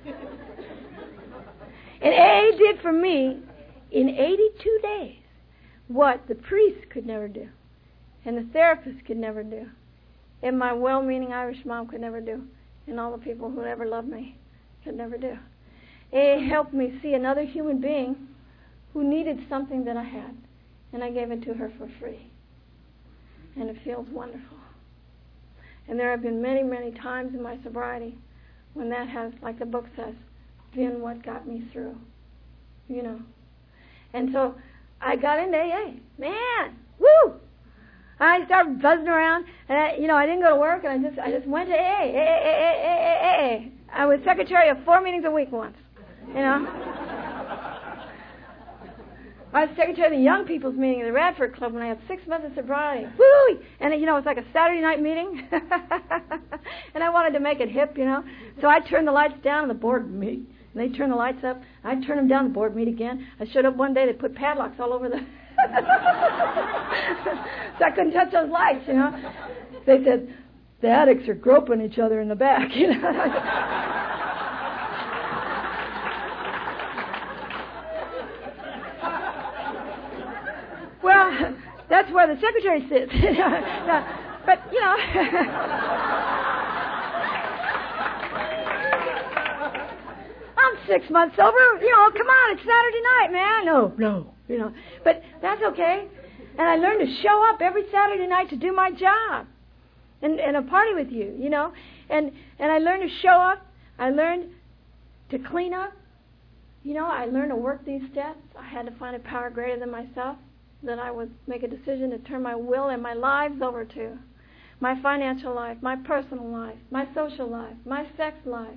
And A A did for me in eighty-two days what the priest could never do, and the therapist could never do, and my well-meaning Irish mom could never do, and all the people who ever loved me could never do. A A helped me see another human being who needed something that I had, and I gave it to her for free. And it feels wonderful. And there have been many, many times in my sobriety when that has, like the book says, been what got me through. You know. And so I got into A A. Man, woo! I started buzzing around, and I, you know, I didn't go to work, and I just, I just went to A A. A A, A A, A A, A A. I was secretary of four meetings a week once. You know. I was secretary of the young people's meeting at the Radford Club when I had six months of sobriety. Woo! And, you know, it was like a Saturday night meeting. And I wanted to make it hip, you know. So I turned the lights down and the board would meet. And they turned the lights up. I turned them down, the board meet again. I showed up one day, they put padlocks all over the... So I couldn't touch those lights, you know. They said, the addicts are groping each other in the back, you know. Well, that's where the secretary sits. But, you know. I'm six months sober. You know, come on, it's Saturday night, man. No, no, you know. But that's okay. And I learned to show up every Saturday night to do my job. And, and a party with you, you know. And, and I learned to show up. I learned to clean up. You know, I learned to work these steps. I had to find a power greater than myself that I would make a decision to turn my will and my lives over to. My financial life, my personal life, my social life, my sex life,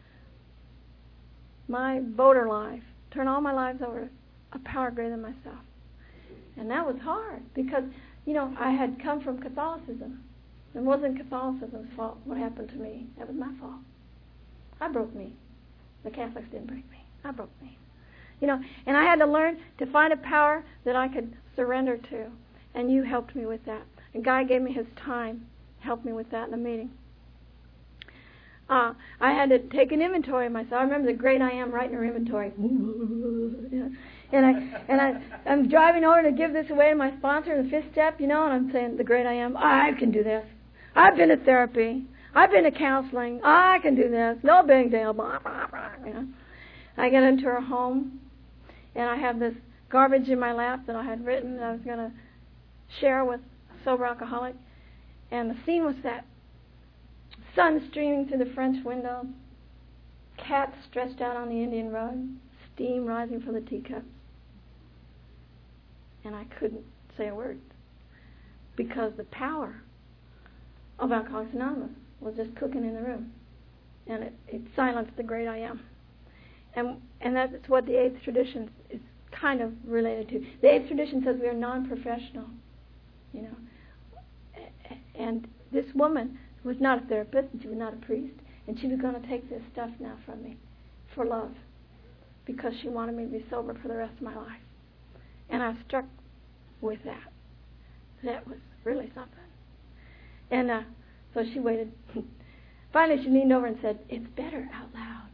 my voter life. Turn all my lives over to a power greater than myself. And that was hard because, you know, I had come from Catholicism. It wasn't Catholicism's fault what happened to me. That was my fault. I broke me. The Catholics didn't break me. That broke me. You know, and I had to learn to find a power that I could surrender to. And you helped me with that. A guy gave me his time, helped me with that in a meeting. Uh, I had to take an inventory of myself. I remember the great I am writing her inventory. You know, and I and I I'm driving over to give this away to my sponsor in the fifth step, you know, and I'm saying, the great I am, I can do this. I've been to therapy. I've been to counseling. I can do this. No big deal. Blah, blah, blah, you know. I get into her home, and I have this garbage in my lap that I had written that I was going to share with a sober alcoholic. And the scene was set. Sun streaming through the French window, cats stretched out on the Indian rug, steam rising from the teacups. And I couldn't say a word because the power of Alcoholics Anonymous was just cooking in the room. And it, it silenced the great I am. And and that's what the eighth tradition is kind of related to. The eighth tradition says we are non-professional, you know. And this woman was not a therapist, and she was not a priest, and she was going to take this stuff now from me for love because she wanted me to be sober for the rest of my life. And I was struck with that. That was really something. And uh, so she waited. Finally, she leaned over and said, "It's better out loud."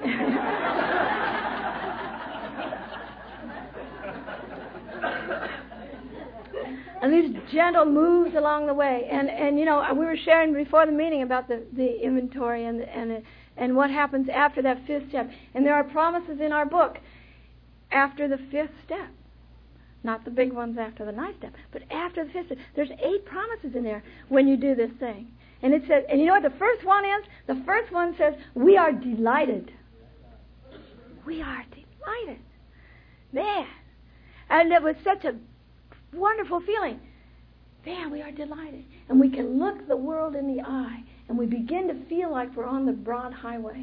And these gentle moves along the way, and and you know, we were sharing before the meeting about the, the inventory and and and what happens after that fifth step. And there are promises in our book after the fifth step, not the big ones after the ninth step, but after the fifth step. There's eight promises in there when you do this thing, and it says, and you know what the first one is? The first one says, "We are delighted." We are delighted, man, and it was such a wonderful feeling. Man, we are delighted. And we can look the world in the eye and we begin to feel like we're on the broad highway.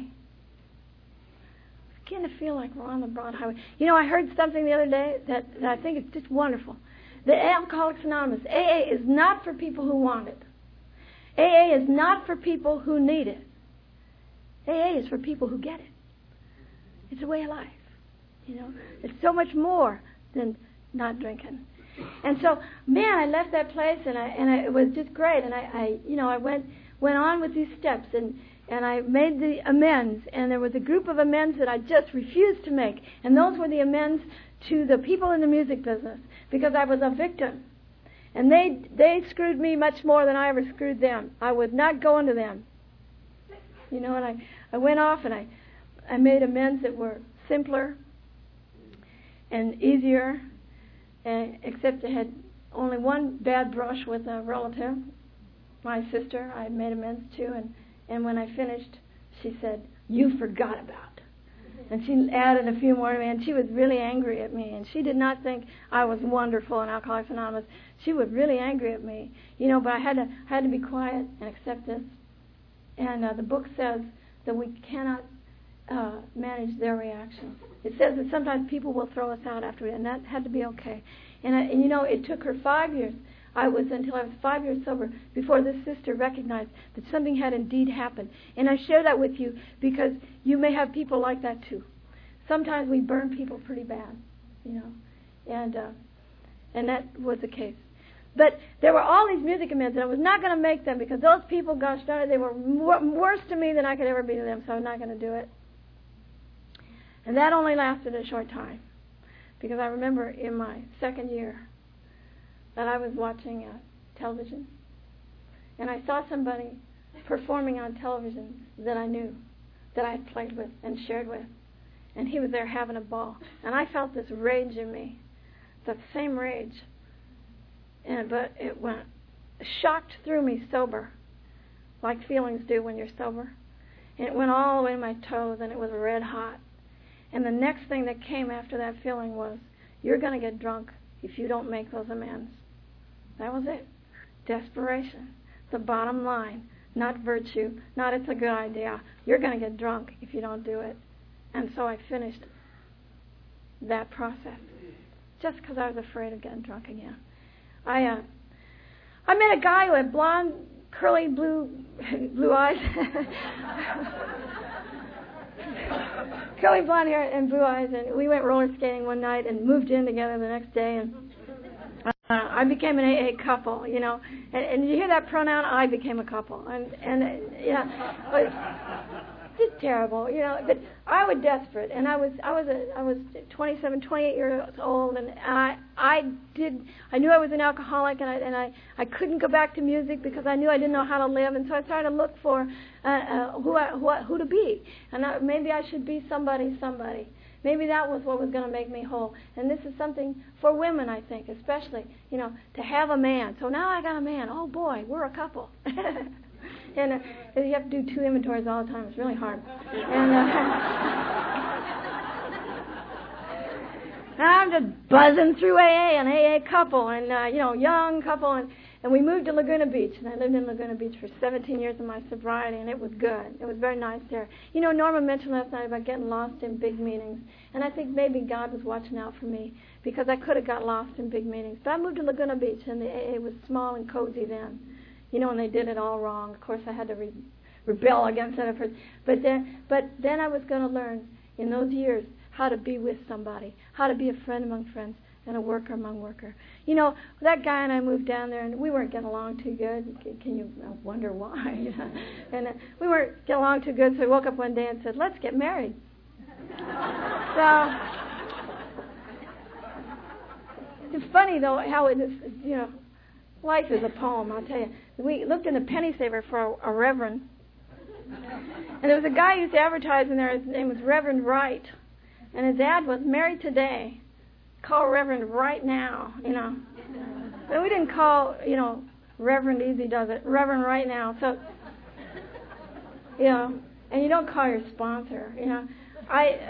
We begin to feel like we're on the broad highway. You know, I heard something the other day that, that I think is just wonderful. That Alcoholics Anonymous, A A is not for people who want it. A A is not for people who need it. A A is for people who get it. It's a way of life. You know, it's so much more than not drinking. And so, man, I left that place, and I and I, it was just great. And I, I, you know, I went went on with these steps, and and I made the amends. And there was a group of amends that I just refused to make, and those were the amends to the people in the music business because I was a victim, and they they screwed me much more than I ever screwed them. I would not go into them, you know. And I I went off, and I I made amends that were simpler and easier. And except I had only one bad brush with a relative, my sister, I made amends to, and, and when I finished, she said, "You forgot about." And she added a few more to me, and she was really angry at me, and she did not think I was wonderful in Alcoholics Anonymous. She was really angry at me, you know, but I had to I had to be quiet and accept this. And uh, the book says that we cannot uh, manage their reactions. It says that sometimes people will throw us out after it, and that had to be okay. And, I, and you know, it took her five years. I was until I was five years sober before this sister recognized that something had indeed happened. And I share that with you because you may have people like that too. Sometimes we burn people pretty bad, you know, and uh, and that was the case. But there were all these music amends, and I was not going to make them because those people, gosh darn it, they were more, worse to me than I could ever be to them. So I was not going to do it. And that only lasted a short time, because I remember in my second year that I was watching uh, television, and I saw somebody performing on television that I knew, that I had played with and shared with, and he was there having a ball, and I felt this rage in me, the same rage, and but it went shocked through me sober, like feelings do when you're sober, and it went all the way to my toes, and it was red hot. And the next thing that came after that feeling was, you're going to get drunk if you don't make those amends. That was it. Desperation. The bottom line. Not virtue. Not it's a good idea. You're going to get drunk if you don't do it. And so I finished that process. Just because I was afraid of getting drunk again. I uh, I met a guy who had blonde, curly blue blue eyes. curly blonde hair and blue eyes, and we went roller skating one night and moved in together the next day, and uh, I became an A A couple, you know. And, and you hear that pronoun? I became a couple, and and uh, yeah, it was just terrible, you know. But I was desperate, and I was I was a I was twenty-seven, twenty-eight years old, and I I did I knew I was an alcoholic, and I and I I couldn't go back to music because I knew I didn't know how to live, and so I started to look for uh, uh, who I, who I, who to be, and I, maybe I should be somebody somebody. Maybe that was what was going to make me whole. And this is something for women, I think, especially, you know, to have a man. So now I got a man. Oh, boy, we're a couple. and uh, you have to do two inventories all the time. It's really hard. And uh, I'm just buzzing through A A and A A couple and, uh, you know, young couple. And, and we moved to Laguna Beach. And I lived in Laguna Beach for seventeen years of my sobriety, and it was good. It was very nice there. You know, Norma mentioned last night about getting lost in big meetings. And I think maybe God was watching out for me because I could have got lost in big meetings. But I moved to Laguna Beach, and the A A was small and cozy then. You know, and they did it all wrong. Of course, I had to re- rebel against it at first. But then, but then I was going to learn in those years how to be with somebody, how to be a friend among friends, and a worker among worker. You know, that guy and I moved down there, and we weren't getting along too good. Can you wonder why? and uh, we weren't getting along too good, so we woke up one day and said, let's get married. So it's funny, though, how it is, you know, life is a poem, I'll tell you. We looked in the penny saver for a, a reverend, and there was a guy who used to advertise in there. His name was Reverend Wright, and his ad was married today. Call Reverend right now, you know. But we didn't call, you know, Reverend Easy Does It, Reverend right now. So, you know, and you don't call your sponsor, you know. I,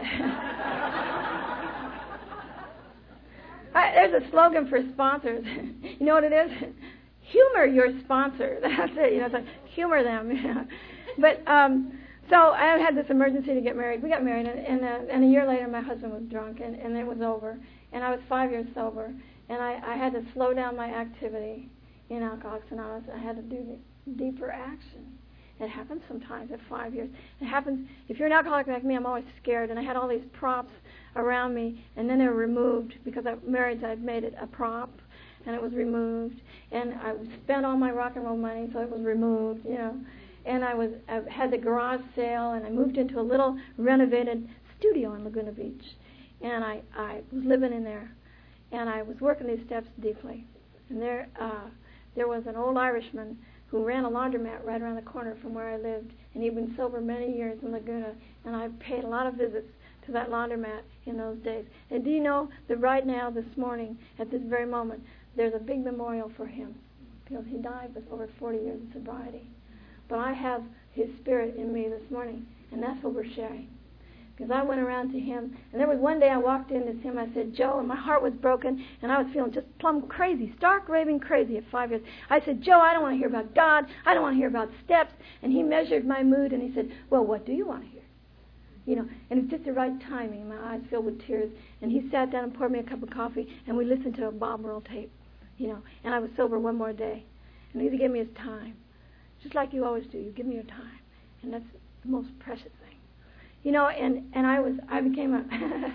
I there's a slogan for sponsors. You know what it is? Humor your sponsor. That's it. You know, it's like humor them. You know. But um, so I had this emergency to get married. We got married, and and, uh, and a year later, my husband was drunk, and, and it was over. And I was five years sober, and I, I had to slow down my activity in Alcoholics Anonymous. I had to do the deeper action. It happens sometimes at five years. It happens, if you're an alcoholic like me, I'm always scared, and I had all these props around me, and then they were removed because I marriage I'd made it a prop, and it was removed, and I spent all my rock and roll money, so it was removed, you know. And I was I had the garage sale, and I moved into a little renovated studio in Laguna Beach. And I, I was living in there, and I was working these steps deeply. And there uh, there was an old Irishman who ran a laundromat right around the corner from where I lived, and he'd been sober many years in Laguna, and I paid a lot of visits to that laundromat in those days. And do you know that right now, this morning, at this very moment, there's a big memorial for him, because he died with over forty years of sobriety. But I have his spirit in me this morning, and that's what we're sharing. Because I went around to him, and there was one day I walked in to him, I said, Joe, and my heart was broken, and I was feeling just plumb crazy, stark raving crazy at five years. I said, Joe, I don't want to hear about God. I don't want to hear about steps. And he measured my mood, and he said, well, what do you want to hear? You know, and it's just the right timing. My eyes filled with tears. And he sat down and poured me a cup of coffee, and we listened to a Bob Earl tape, you know, and I was sober one more day. And he gave me his time, just like you always do. You give me your time, and that's the most precious thing. You know, and, and I was, I became a,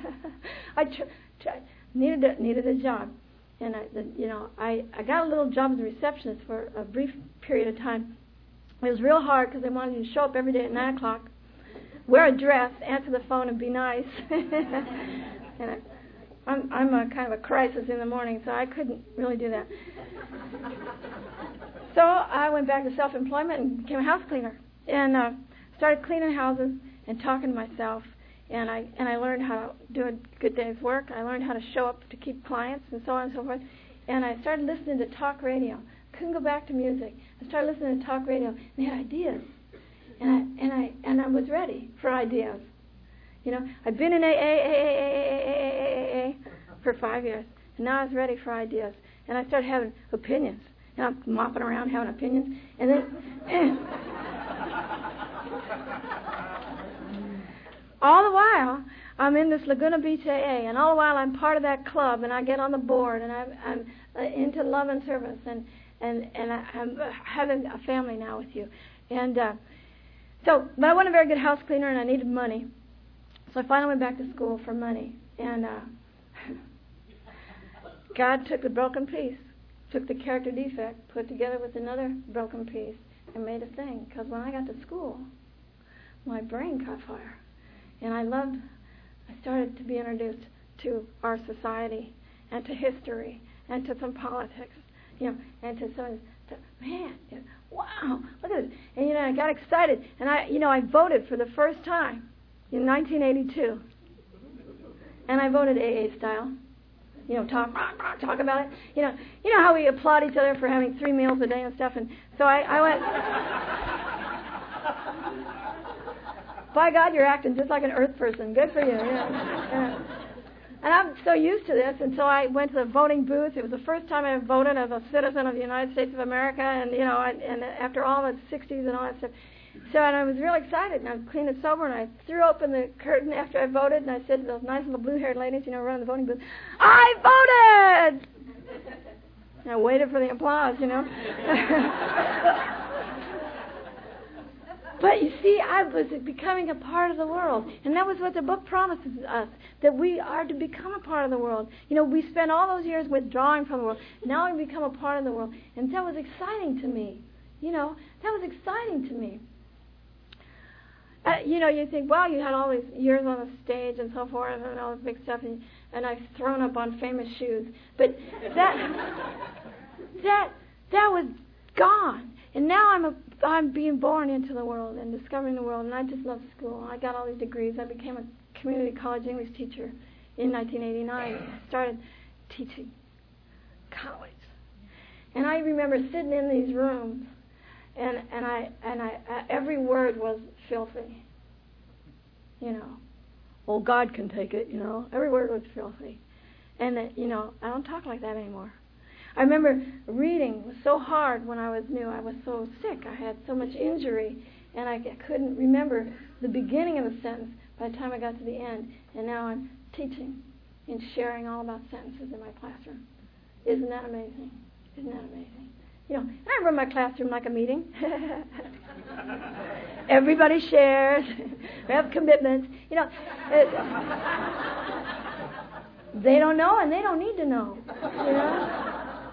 I tr- tr- needed a, needed a job. And, I, the, you know, I, I got a little job as a receptionist for a brief period of time. It was real hard because they wanted you to show up every day at nine o'clock, wear a dress, answer the phone, and be nice. and I, I'm, I'm a kind of a crisis in the morning, so I couldn't really do that. So I went back to self-employment and became a house cleaner. And uh, started cleaning houses and talking to myself, and I and I learned how to do a good day's work. I learned how to show up to keep clients and so on and so forth. And I started listening to talk radio. Couldn't go back to music. I started listening to talk radio, and they had ideas, and I and I and I was ready for ideas. You know, I'd been in A A A A A A A A for five years, and now I was ready for ideas. And I started having opinions. And I'm mopping around having opinions, and then. All the while, I'm in this Laguna Beach A A, and all the while I'm part of that club, and I get on the board, and I'm, I'm uh, into love and service, and and and I, I'm having a family now with you, and uh, so. But I wasn't a very good house cleaner, and I needed money, So I finally went back to school for money. And uh, God took the broken piece, took the character defect, put it together with another broken piece, and made a thing. Because when I got to school, my brain caught fire. And I loved, I started to be introduced to our society and to history and to some politics, you know, and to some, to, man, you know, wow, look at this. And, you know, I got excited. And, I, you know, I voted for the first time in nineteen eighty-two. And I voted A A style. You know, talk, talk about it. You know, you know how we applaud each other for having three meals a day and stuff. And so I, I went, by God, you're acting just like an earth person. Good for you. Yeah. Yeah. And I'm so used to this, and so I went to the voting booth. It was the first time I voted as a citizen of the United States of America, and, you know, and, and after all the sixties and all that stuff. So, and I was really excited, and I was clean and sober, and I threw open the curtain after I voted, and I said to those nice little blue-haired ladies, you know, around the voting booth, I voted! And I waited for the applause, you know. But you see, I was becoming a part of the world. And that was what the book promises us, that we are to become a part of the world. You know, we spent all those years withdrawing from the world. Now we become a part of the world. And that was exciting to me. You know, that was exciting to me. Uh, you know, you think, well, you had all these years on the stage and so forth and all this big stuff, and, and I've thrown up on famous shoes. But that, that, that was gone. And now I'm a, I'm being born into the world and discovering the world, and I just love school. I got all these degrees. I became a community college English teacher in nineteen eighty-nine. I started teaching college. And I remember sitting in these rooms, and, and I and I uh, every word was filthy. You know, well, God can take it, you know. Every word was filthy. And, uh, you know, I don't talk like that anymore. I remember reading was so hard when I was new. I was so sick. I had so much injury, and I couldn't remember the beginning of the sentence by the time I got to the end. And now I'm teaching and sharing all about sentences in my classroom. Isn't that amazing? Isn't that amazing? You know, I run my classroom like a meeting. Everybody shares. We have commitments. You know, it, they don't know, and they don't need to know. You know.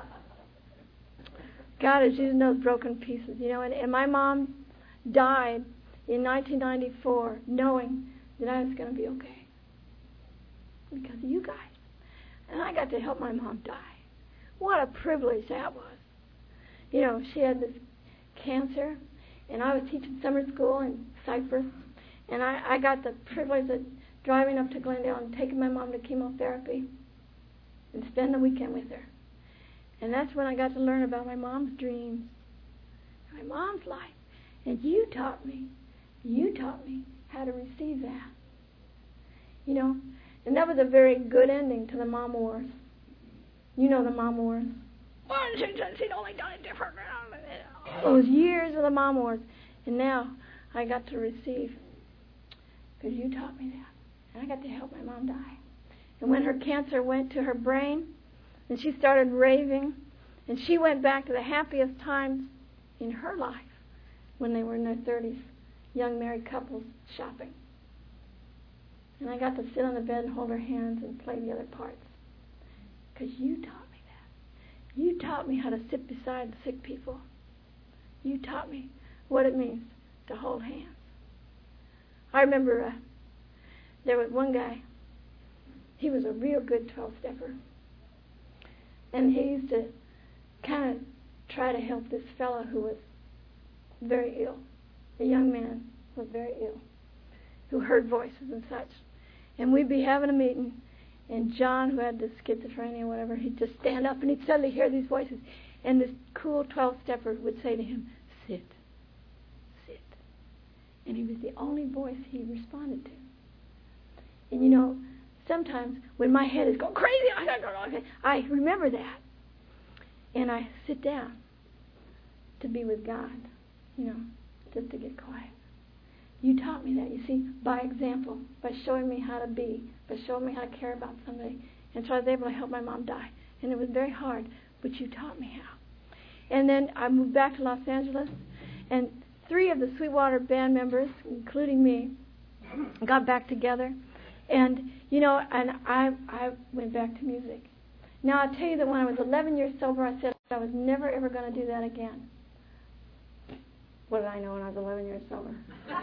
God is using those broken pieces, you know, and, and my mom died in nineteen ninety-four knowing that I was going to be okay because of you guys. And I got to help my mom die. What a privilege that was. You know, she had this cancer, and I was teaching summer school in Cyprus, and I, I got the privilege of driving up to Glendale and taking my mom to chemotherapy and spend the weekend with her. And that's when I got to learn about my mom's dreams, my mom's life. And you taught me, you taught me how to receive that. You know, and that was a very good ending to the Mom Wars. You know the Mom Wars. Well, she'd only done it different. Those years of the Mom Wars. And now I got to receive because you taught me that. And I got to help my mom die. And when her cancer went to her brain, and she started raving, and she went back to the happiest times in her life when they were in their thirties, young married couples shopping. And I got to sit on the bed and hold her hands and play the other parts. Because you taught me that. You taught me how to sit beside the sick people. You taught me what it means to hold hands. I remember uh, there was one guy, he was a real good twelve-stepper. And he used to kind of try to help this fellow who was very ill. A young man was very ill, who heard voices and such. And we'd be having a meeting, and John, who had this schizophrenia or whatever, he'd just stand up and he'd suddenly hear these voices. And this cool twelve-stepper would say to him, sit, sit. And he was the only voice he responded to. And you know, sometimes when my head is going crazy, I remember that. And I sit down to be with God, you know, just to get quiet. You taught me that, you see, by example, by showing me how to be, by showing me how to care about somebody. And so I was able to help my mom die. And it was very hard, but you taught me how. And then I moved back to Los Angeles, and three of the Sweetwater band members, including me, got back together. And, you know, and I I went back to music. Now, I'll tell you that when I was eleven years sober, I said I was never, ever going to do that again. What did I know when I was eleven years sober?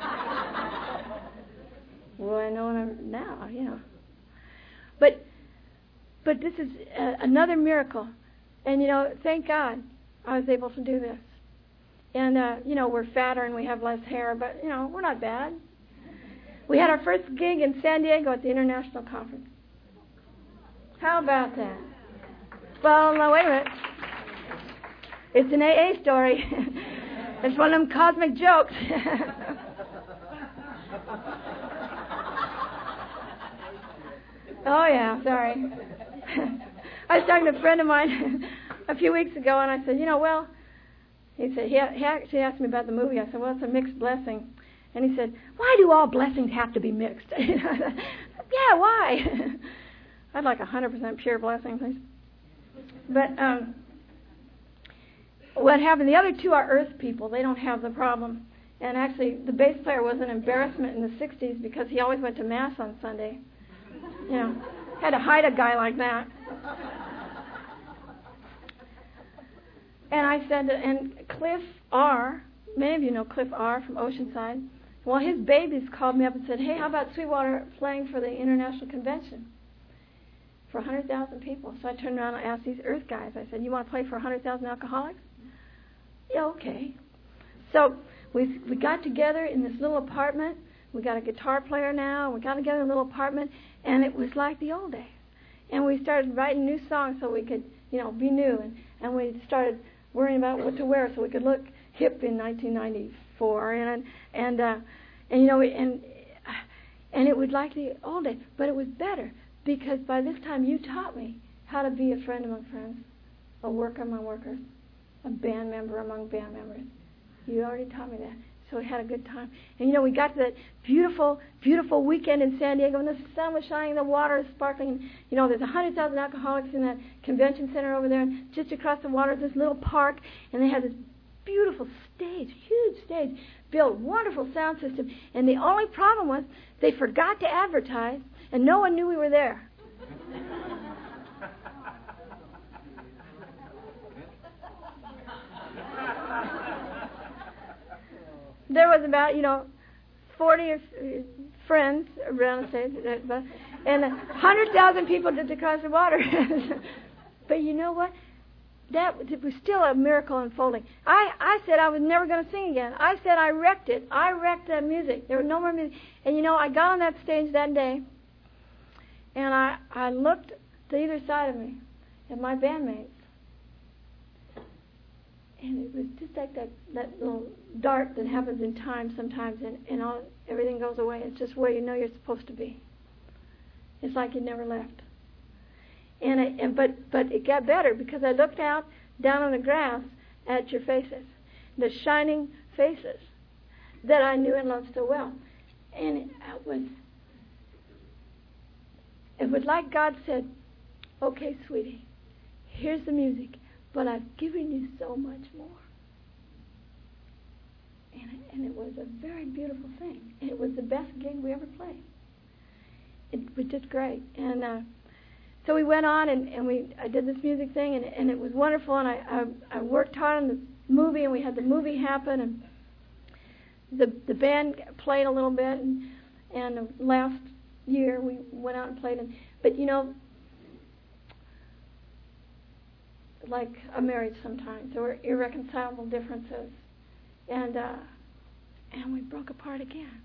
What do I know when I'm now, you know. But, but this is uh, another miracle. And, you know, thank God I was able to do this. And, uh, you know, we're fatter and we have less hair, but, you know, we're not bad. We had our first gig in San Diego at the International Conference. How about that? Well, no, wait a minute. It's an A A story. It's one of them cosmic jokes. Oh, yeah, sorry. I was talking to a friend of mine a few weeks ago, and I said, you know, well, he said, he, he actually asked me about the movie. I said, well, it's a mixed blessing. And he said, why do all blessings have to be mixed? Yeah, why? I'd like one hundred percent pure blessing, please. But um, what happened, the other two are earth people. They don't have the problem. And actually, the bass player was an embarrassment in the sixties because he always went to Mass on Sunday. You know, had to hide a guy like that. And I said, and Cliff R., many of you know Cliff R. from Oceanside. Well, his babies called me up and said, hey, how about Sweetwater playing for the International Convention for one hundred thousand people? So I turned around and asked these earth guys. I said, you want to play for one hundred thousand alcoholics? Yeah, okay. So we we got together in this little apartment. We got a guitar player now. We got together in a little apartment, and it was like the old days. And we started writing new songs so we could, you know, be new. And, and we started worrying about what to wear so we could look hip in nineteen ninety-four. And and uh, and you know, and and it was like the old days, but it was better because by this time you taught me how to be a friend among friends, a worker among workers, a band member among band members. You already taught me that. So we had a good time. And, you know, we got to that beautiful, beautiful weekend in San Diego, and the sun was shining, the water was sparkling. And, you know, there's one hundred thousand alcoholics in that convention center over there, and just across the water is this little park, and they had this beautiful stage, huge stage, built, wonderful sound system. And the only problem was they forgot to advertise, and no one knew we were there. There was about, you know, forty friends around the stage, and one hundred thousand people just across the water. But you know what? That was still a miracle unfolding. I, I said I was never going to sing again. I said I wrecked it. I wrecked that music. There was no more music. And, you know, I got on that stage that day, and I, I looked to either side of me at my bandmates. And it was just like that, that little dart that happens in time sometimes, and, and all, everything goes away. It's just where you know you're supposed to be. It's like you never left. And, I, and but but it got better because I looked out down on the grass at your faces, the shining faces that I knew and loved so well. And it, it was it was like God said, "Okay, sweetie, here's the music. But I've given you so much more." And it, and it was a very beautiful thing. And it was the best gig we ever played. It was just great. And uh, so we went on, and, and we I did this music thing, and, and it was wonderful. And I, I, I worked hard on the movie, and we had the movie happen. And the the band played a little bit. And, and last year we went out and played. And, but, you know, like a marriage sometimes. There were irreconcilable differences. And uh, and we broke apart again.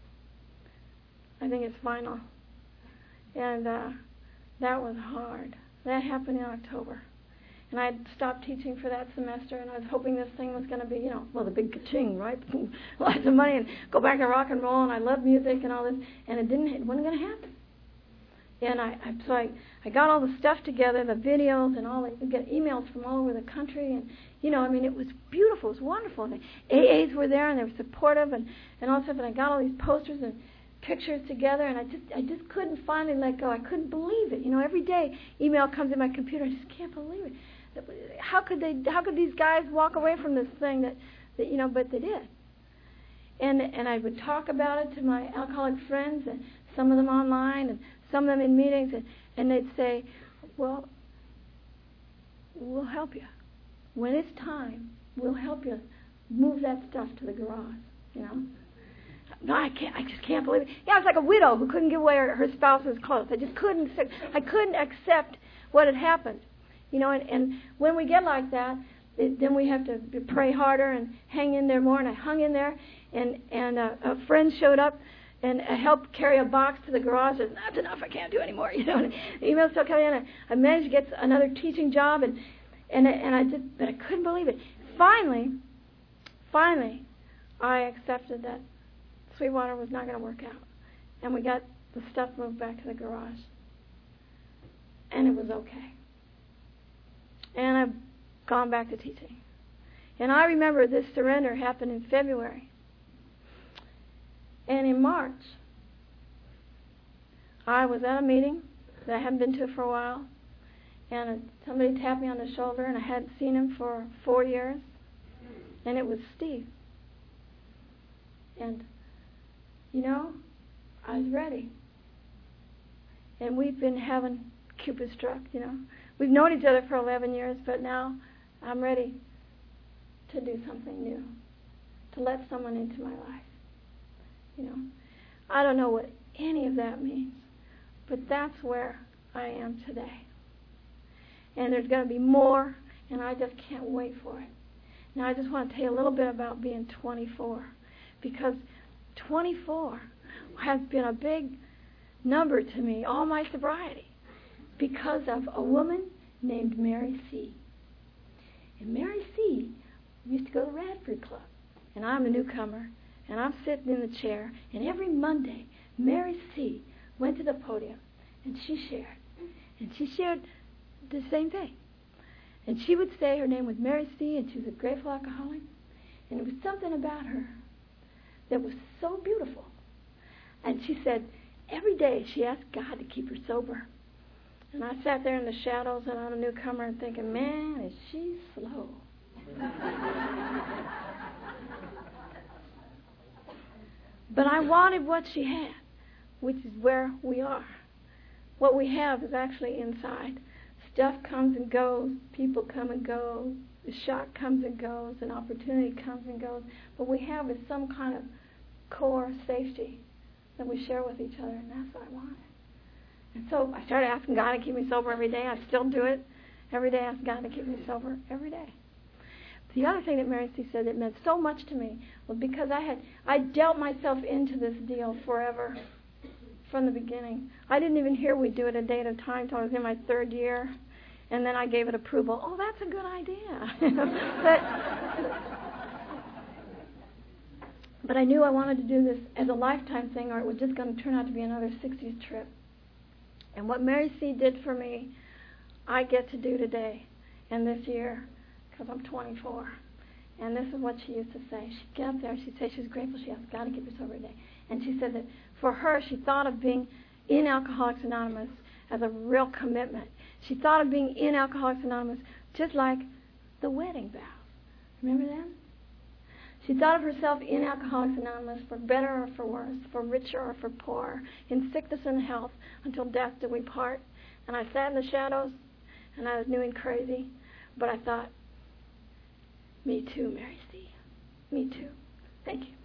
I think it's final. And uh, that was hard. That happened in October. And I had stopped teaching for that semester, and I was hoping this thing was going to be, you know, well, the big ka-ching, right? Lots of money, and go back to rock and roll, and I love music and all this. And it didn't, it wasn't going to happen. And I, I so I, I got all the stuff together, the videos and all. We get emails from all over the country, and you know, I mean, it was beautiful, it was wonderful. And the A As were there, and they were supportive, and and all that stuff. And I got all these posters and pictures together, and I just I just couldn't finally let go. I couldn't believe it. You know, every day email comes in my computer. I just can't believe it. How could they? How could these guys walk away from this thing that, that you know? But they did. And and I would talk about it to my alcoholic friends and some of them online, and some of them in meetings, and, and they'd say, well, we'll help you. When it's time, we'll help you move that stuff to the garage, you know. No, I can't. I just can't believe it. Yeah, it's like a widow who couldn't give away her, her spouse's clothes. I just couldn't. I couldn't accept what had happened, you know. And, and when we get like that, it, then we have to pray harder and hang in there more. And I hung in there, and and uh, a friend showed up and uh, helped carry a box to the garage. And that's enough. I can't do anymore, you know. And the emails still coming in. I, I managed to get another teaching job, and and and I just, but I couldn't believe it. Finally, finally, I accepted that Sweetwater was not going to work out. And we got the stuff moved back to the garage. And it was okay. And I've gone back to teaching. And I remember this surrender happened in February. And in March, I was at a meeting that I hadn't been to for a while. And somebody tapped me on the shoulder, and I hadn't seen him for four years. And it was Steve. And you know, I was ready. And we've been having Cupid struck, you know. We've known each other for eleven years, but now I'm ready to do something new, to let someone into my life. You know, I don't know what any of that means, but that's where I am today. And there's going to be more, and I just can't wait for it. Now, I just want to tell you a little bit about being twenty-four, because twenty-four has been a big number to me all my sobriety because of a woman named Mary C. And Mary C. used to go to Radford Club, and I'm a newcomer, and I'm sitting in the chair, and every Monday, Mary C. went to the podium, and she shared, and she shared the same thing. And she would say her name was Mary C., and she was a grateful alcoholic, and it was something about her that was so beautiful. And she said every day she asked God to keep her sober. And I sat there in the shadows, and I'm a newcomer, and thinking, man, is she slow. But I wanted what she had, which is where we are. What we have is actually inside. Stuff comes and goes, people come and go, the shock comes and goes, and opportunity comes and goes. What we have is some kind of core safety that we share with each other, and that's what I wanted. And so I started asking God to keep me sober every day. I still do it. Every day I ask God to keep me sober every day. The other thing that Mary C. said that meant so much to me was because I had I dealt myself into this deal forever from the beginning. I didn't even hear we do it a day at a time until I was in my third year, and then I gave it approval. Oh, that's a good idea. but but I knew I wanted to do this as a lifetime thing, or it was just going to turn out to be another sixties trip. And what Mary C. did for me, I get to do today and this year, because I'm twenty-four. And this is what she used to say. She'd get up there, she'd say she was grateful she asked God to keep her sober every day. And she said that for her, she thought of being in Alcoholics Anonymous as a real commitment. She thought of being in Alcoholics Anonymous just like the wedding vows. Remember that? She thought of herself in Alcoholics Anonymous for better or for worse, for richer or for poorer, in sickness and health, until death do we part. And I sat in the shadows, and I was new and crazy, but I thought, me too, Mary C. Me too. Thank you.